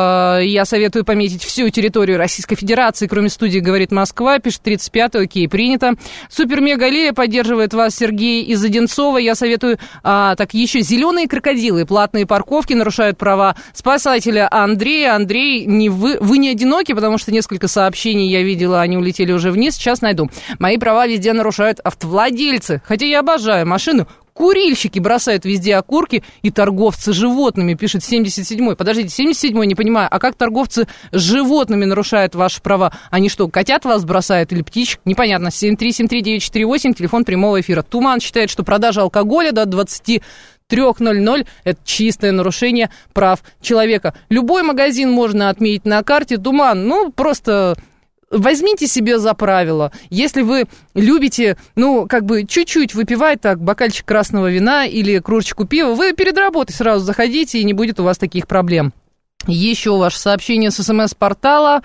я советую пометить всю территорию Российской Федерации, кроме студии «Говорит Москва». Пишет 35-й, окей, принято. Супер-мега Лилия поддерживает вас, Сергей из Одинцова. Я советую так, еще зеленые крокодилы, платные парковки нарушают права спасателя Андрея. Андрей, вы не одиноки, потому что несколько сообщений я видела, они улетели уже вниз, сейчас найду. Мои права везде нарушают автовладельцы, хотя я обожаю машину. Курильщики бросают везде окурки и торговцы животными, пишет 77-й. Подождите, 77-й, не понимаю, а как торговцы животными нарушают ваши права? Они что, котят вас бросают или птичек? Непонятно. 7373948, телефон прямого эфира. Туман считает, что продажа алкоголя до 23:00 – это чистое нарушение прав человека. Любой магазин можно отметить на карте. Туман, ну, просто... Возьмите себе за правило, если вы любите, чуть-чуть выпивать, так, бокальчик красного вина или кружечку пива, вы перед работой сразу заходите, и не будет у вас таких проблем. Еще ваше сообщение с СМС-портала.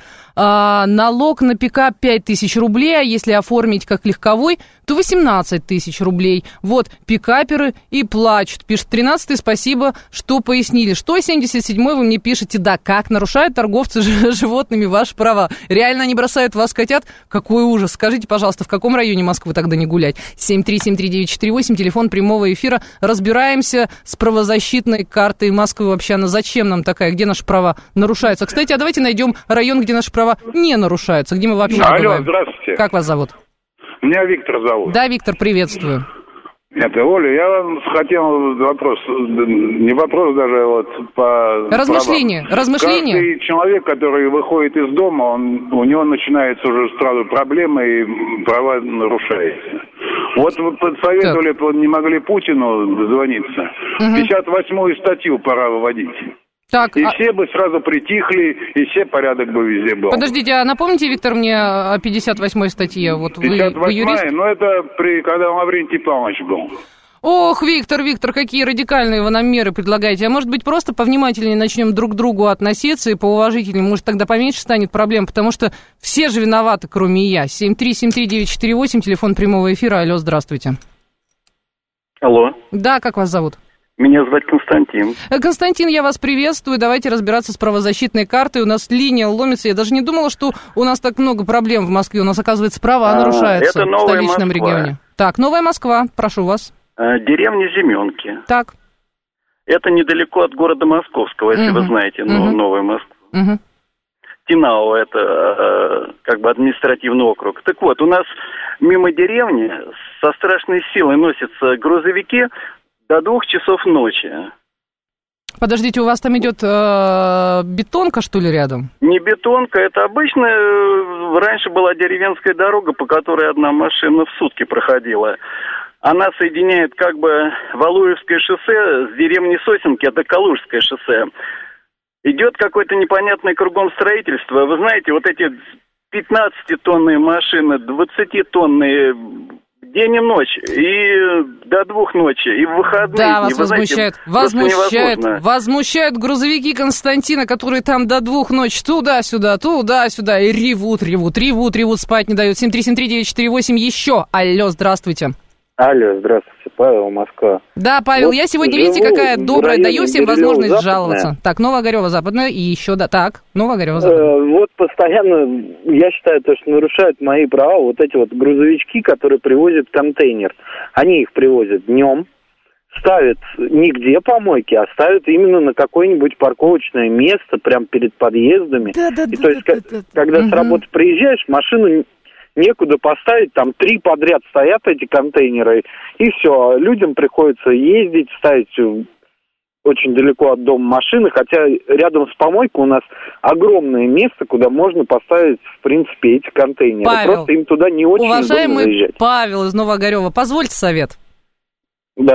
Налог на пикап 5000 рублей, а если оформить как легковой, то 18 тысяч рублей. Вот, пикаперы и плачут. Пишет 13-й, спасибо, что пояснили. Что 77-й вы мне пишете? Да, как нарушают торговцы животными ваши права? Реально они бросают вас котят? Какой ужас. Скажите, пожалуйста, в каком районе Москвы тогда не гулять? 7373948, телефон прямого эфира. Разбираемся с правозащитной картой Москвы. Вообще, она зачем нам такая? Где наши права нарушаются? Кстати, а давайте найдем район, где наши права не нарушаются, где мы вообще не бываем. Алло, здравствуйте. Как вас зовут? Меня Виктор зовут. Да, Виктор, приветствую. Это Оля, я вам хотел вопрос, не вопрос даже, вот по размышление. Каждый человек, который выходит из дома, у него начинается уже сразу проблемы и права нарушаются. Вот вы подсоветовали, не могли Путину дозвониться. 58-ю статью пора выводить. Так, и все бы сразу притихли, и все порядок бы везде был. Подождите, а напомните, Виктор, мне о 58-й статье. Вот 58-й, юрист? Ну это когда Лаврентий Павлович был. Ох, Виктор, какие радикальные вы нам меры предлагаете. А может быть, просто повнимательнее начнем друг к другу относиться и поуважительнее? Может, тогда поменьше станет проблем, потому что все же виноваты, кроме я. 7373948, телефон прямого эфира. Алло, здравствуйте. Алло. Да, как вас зовут? Меня зовут Константин. Константин, я вас приветствую. Давайте разбираться с правозащитной картой. У нас линия ломится. Я даже не думала, что у нас так много проблем в Москве. У нас, оказывается, права нарушаются в столичном регионе. Так, Новая Москва, прошу вас. Деревня Зименки. Так. Это недалеко от города Московского, если вы знаете, Новая Москва. Тинау, это как бы административный округ. Так вот, у нас мимо деревни со страшной силой носятся грузовики до 2 часов ночи. Подождите, у вас там идет бетонка, что ли, рядом? Не бетонка, это обычная, раньше была деревенская дорога, по которой одна машина в сутки проходила. Она соединяет как бы Валуевское шоссе с деревней Сосенки, это Калужское шоссе. Идет какое-то непонятное кругом строительство. Вы знаете, вот эти 15-тонные машины, 20-тонные... День и ночь, и до 2 ночи, и в выходные. Да, вас возмущает. Возмущают грузовики Константина, которые там до 2 ночи туда-сюда, и ревут, спать не дают. 7373948, еще. Алло, здравствуйте. Алло, здравствуйте, Павел, Москва. Да, Павел, вот я сегодня, видите, какая добрая, даю всем возможность жаловаться. Так, Новоогарева, Западная, и еще, да, так, Новоогарева, Западная. Вот постоянно, я считаю, то, что нарушают мои права вот эти вот грузовички, которые привозят контейнер. Они их привозят днем, ставят нигде помойки, а ставят именно на какое-нибудь парковочное место, прямо перед подъездами. То есть, когда с работы приезжаешь, машину... Некуда поставить, там 3 подряд стоят эти контейнеры, и все. Людям приходится ездить, ставить очень далеко от дома машины, хотя рядом с помойкой у нас огромное место, куда можно поставить, в принципе, эти контейнеры. Павел, просто им туда не очень удобно заезжать. Павел из Новоогарева, позвольте совет. Да.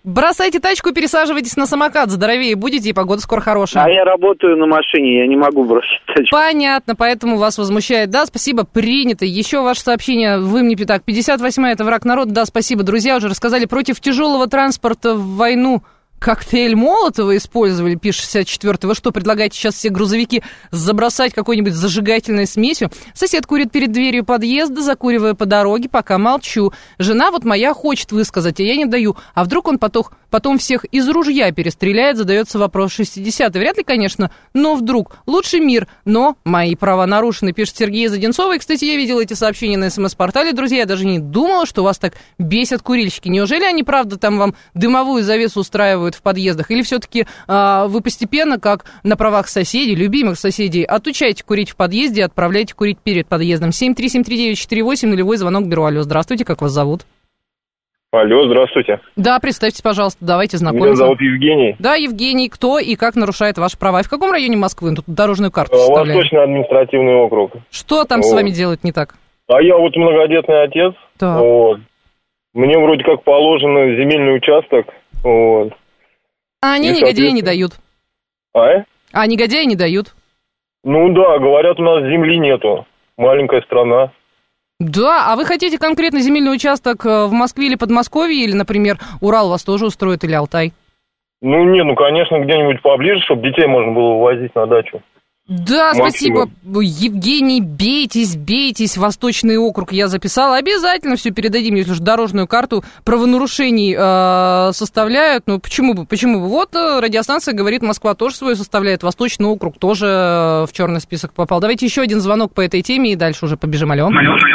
Бросайте тачку и пересаживайтесь на самокат. Здоровее будете, и погода скоро хорошая. А я работаю на машине, я не могу бросить тачку. Понятно, поэтому вас возмущает. Да, спасибо, принято. Еще ваше сообщение, вы мне так. 58-я, это враг народа. Да, спасибо, друзья, уже рассказали. Против тяжелого транспорта в войну коктейль Молотова использовали, пишет 64-й. Вы что, предлагаете сейчас все грузовики забросать какой-нибудь зажигательной смесью? Сосед курит перед дверью подъезда, закуривая по дороге, пока молчу. Жена вот моя хочет высказать, а я не даю. А вдруг он потом всех из ружья перестреляет, задается вопрос 60-й. Вряд ли, конечно, но вдруг. Лучший мир, но мои права нарушены, пишет Сергей из Одинцова. И, кстати, я видела эти сообщения на СМС-портале, друзья. Я даже не думала, что вас так бесят курильщики. Неужели они, правда, там вам дымовую завесу устраивают в подъездах? Или все-таки вы постепенно, как на правах соседей, любимых соседей, отучаете курить в подъезде и отправляете курить перед подъездом? 7373948, нулевой звонок, беру. Алло, здравствуйте, как вас зовут? Алло, здравствуйте. Да, представьтесь, пожалуйста, давайте знакомиться. Меня зовут Евгений. Да, Евгений, кто и как нарушает ваши права? И в каком районе Москвы? Тут дорожную карту составляем. Восточный административный округ. Что там с вами делают не так? А я вот многодетный отец. Так. Вот. Мне вроде как положено земельный участок. Вот. А они негодяи не дают. А негодяи не дают. Ну да, говорят, у нас земли нету. Маленькая страна. Да, а вы хотите конкретно земельный участок в Москве или Подмосковье, или, например, Урал вас тоже устроит, или Алтай? Ну, конечно, где-нибудь поближе, чтобы детей можно было вывозить на дачу. Да, спасибо, Евгений, бейтесь, Восточный округ я записала. Обязательно все передадим, если уж дорожную карту правонарушений составляют. Ну, почему бы? Вот радиостанция говорит, Москва тоже свою составляет, Восточный округ тоже в черный список попал. Давайте еще один звонок по этой теме, и дальше уже побежим. Алло.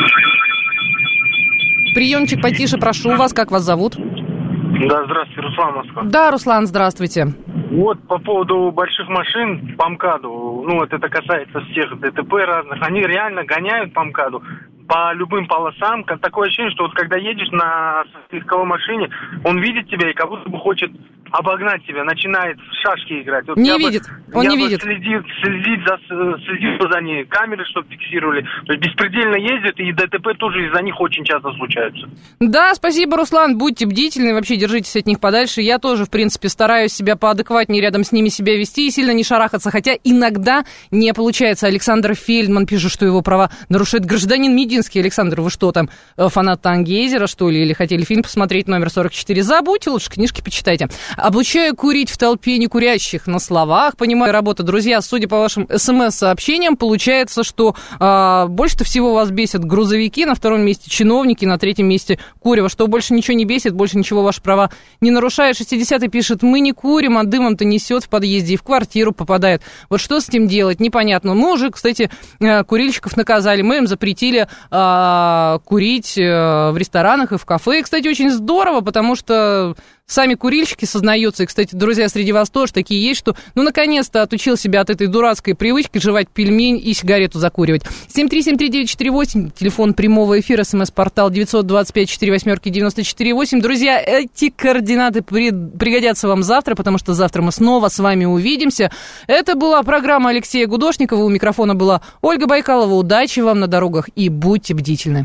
Приемчик потише, прошу вас, как вас зовут? Да, здравствуйте, Руслан, Москва. Да, Руслан, здравствуйте. Вот по поводу больших машин по МКАДу, ну вот это касается всех ДТП разных, они реально гоняют по МКАДу по любым полосам. Такое ощущение, что вот когда едешь на легковой машине, он видит тебя и как будто бы хочет обогнать тебя, начинает в шашки играть. Вот не видит, он не видит. Следит за ней, камеры, чтобы фиксировали. То есть беспредельно ездят, и ДТП тоже из-за них очень часто случаются. Да, спасибо, Руслан, будьте бдительны, вообще держитесь от них подальше. Я тоже, в принципе, стараюсь себя поадекватнее рядом с ними себя вести и сильно не шарахаться, хотя иногда не получается. Александр Фельдман пишет, что его права нарушает гражданин Мединский. Александр, вы что там, фанат Тангейзера, что ли, или хотели фильм посмотреть номер 44? Забудьте, лучше книжки почитайте. Обучаю курить в толпе некурящих на словах, понимаю, работа. Друзья, судя по вашим СМС-сообщениям, получается, что больше всего вас бесят грузовики, на втором месте чиновники, на третьем месте курево. Что больше ничего не бесит, больше ничего ваши права не нарушает. 60-й пишет, мы не курим, а дымом-то несет в подъезде и в квартиру попадает. Вот что с этим делать, непонятно. Мы уже, кстати, курильщиков наказали, мы им запретили курить в ресторанах и в кафе. И, кстати, очень здорово, потому что сами курильщики сознаются, и, кстати, друзья, среди вас тоже такие есть, что, ну, наконец-то отучил себя от этой дурацкой привычки жевать пельмень и сигарету закуривать. 7373948, телефон прямого эфира, СМС-портал 925-48-94-8. Друзья, эти координаты пригодятся вам завтра, потому что завтра мы снова с вами увидимся. Это была программа Алексея Гудошникова, у микрофона была Ольга Байкалова. Удачи вам на дорогах и будьте бдительны.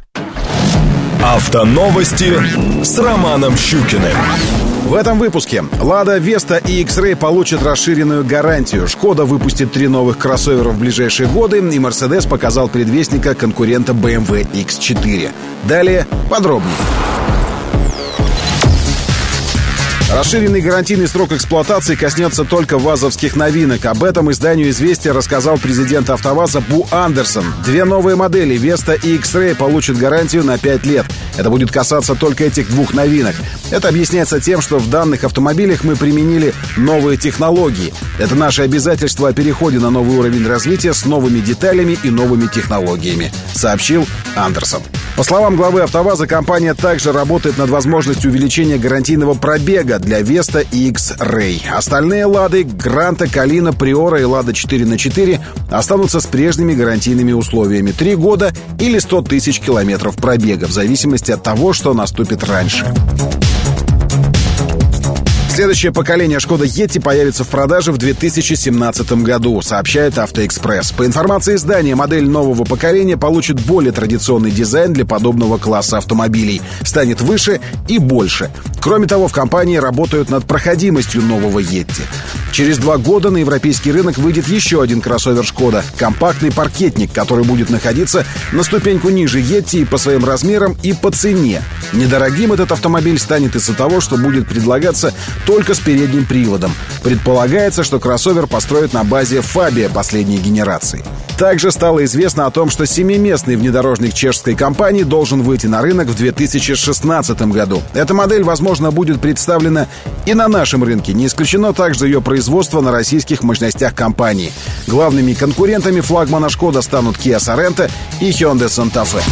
Автоновости с Романом Щукиным. В этом выпуске Lada Vesta и X-Ray получат расширенную гарантию. Шкода выпустит 3 новых кроссовера в ближайшие годы, и Mercedes показал предвестника конкурента BMW X4. Далее подробнее. Расширенный гарантийный срок эксплуатации коснется только вазовских новинок. Об этом изданию «Известия» рассказал президент АвтоВАЗа Бу Андерсон. 2 новые модели Vesta и X-Ray получат гарантию на 5 лет. Это будет касаться только этих 2 новинок. Это объясняется тем, что в данных автомобилях мы применили новые технологии. Это наше обязательство о переходе на новый уровень развития с новыми деталями и новыми технологиями, сообщил Андерсон. По словам главы АвтоВАЗа, компания также работает над возможностью увеличения гарантийного пробега для Vesta и X-Ray. Остальные Лады, Гранта, Калина, Приора и Лада 4х4 останутся с прежними гарантийными условиями: 3 года или 100 тысяч километров пробега, в зависимости от того, что наступит раньше. Следующее поколение Шкода Yeti появится в продаже в 2017 году, сообщает Автоэкспресс. По информации издания, модель нового поколения получит более традиционный дизайн для подобного класса автомобилей, станет выше и больше. Кроме того, в компании работают над проходимостью нового Yeti. Через 2 года на европейский рынок выйдет еще один кроссовер Шкода — компактный паркетник, который будет находиться на ступеньку ниже Yeti и по своим размерам, и по цене. Недорогим этот автомобиль станет из-за того, что будет предлагаться только с передним приводом. Предполагается, что кроссовер построят на базе Fabia последней генерации. Также стало известно о том, что 7-местный внедорожник чешской компании должен выйти на рынок в 2016 году. Эта модель, возможно, будет представлена и на нашем рынке. Не исключено также ее производство на российских мощностях компании. Главными конкурентами флагмана Шкода станут Kia Sorento и Hyundai Santa Fe.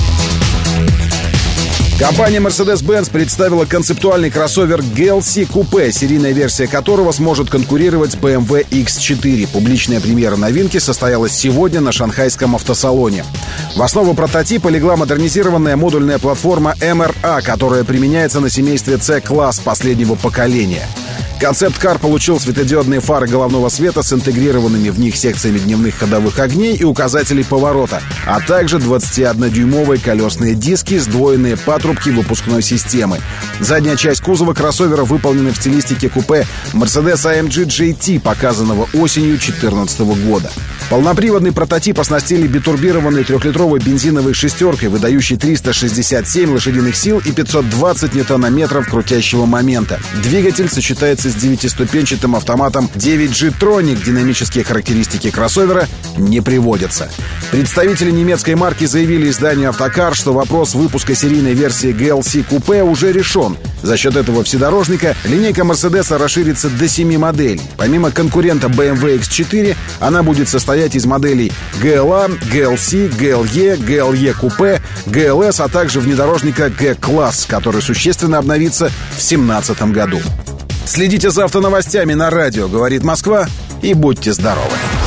Компания Mercedes-Benz представила концептуальный кроссовер GLC Coupe, серийная версия которого сможет конкурировать с BMW X4. Публичная премьера новинки состоялась сегодня на шанхайском автосалоне. В основу прототипа легла модернизированная модульная платформа MRA, которая применяется на семействе C-класс последнего поколения. Концепт-кар получил светодиодные фары головного света с интегрированными в них секциями дневных ходовых огней и указателей поворота, а также 21-дюймовые колесные диски, сдвоенные патрубки выпускной системы. Задняя часть кузова кроссовера выполнена в стилистике купе Mercedes-AMG GT, показанного осенью 2014 года. Полноприводный прототип оснастили битурбированной 3-литровой бензиновой шестеркой, выдающей 367 лошадиных сил и 520 ньютонометров крутящего момента. Двигатель сочетается с 9-ступенчатым автоматом 9G Tronic. Динамические характеристики кроссовера не приводятся. Представители немецкой марки заявили изданию «Автокар», что вопрос выпуска серийной версии GLC Coupe уже решен. За счет этого вседорожника линейка Mercedes расширится до 7 моделей. Помимо конкурента BMW X4, она будет состоять из моделей GLA, GLC, GLE, GLE Coupe, GLS, а также внедорожника G-класс, который существенно обновится в 2017 году. Следите за автоновостями на радио «Говорит Москва» и будьте здоровы!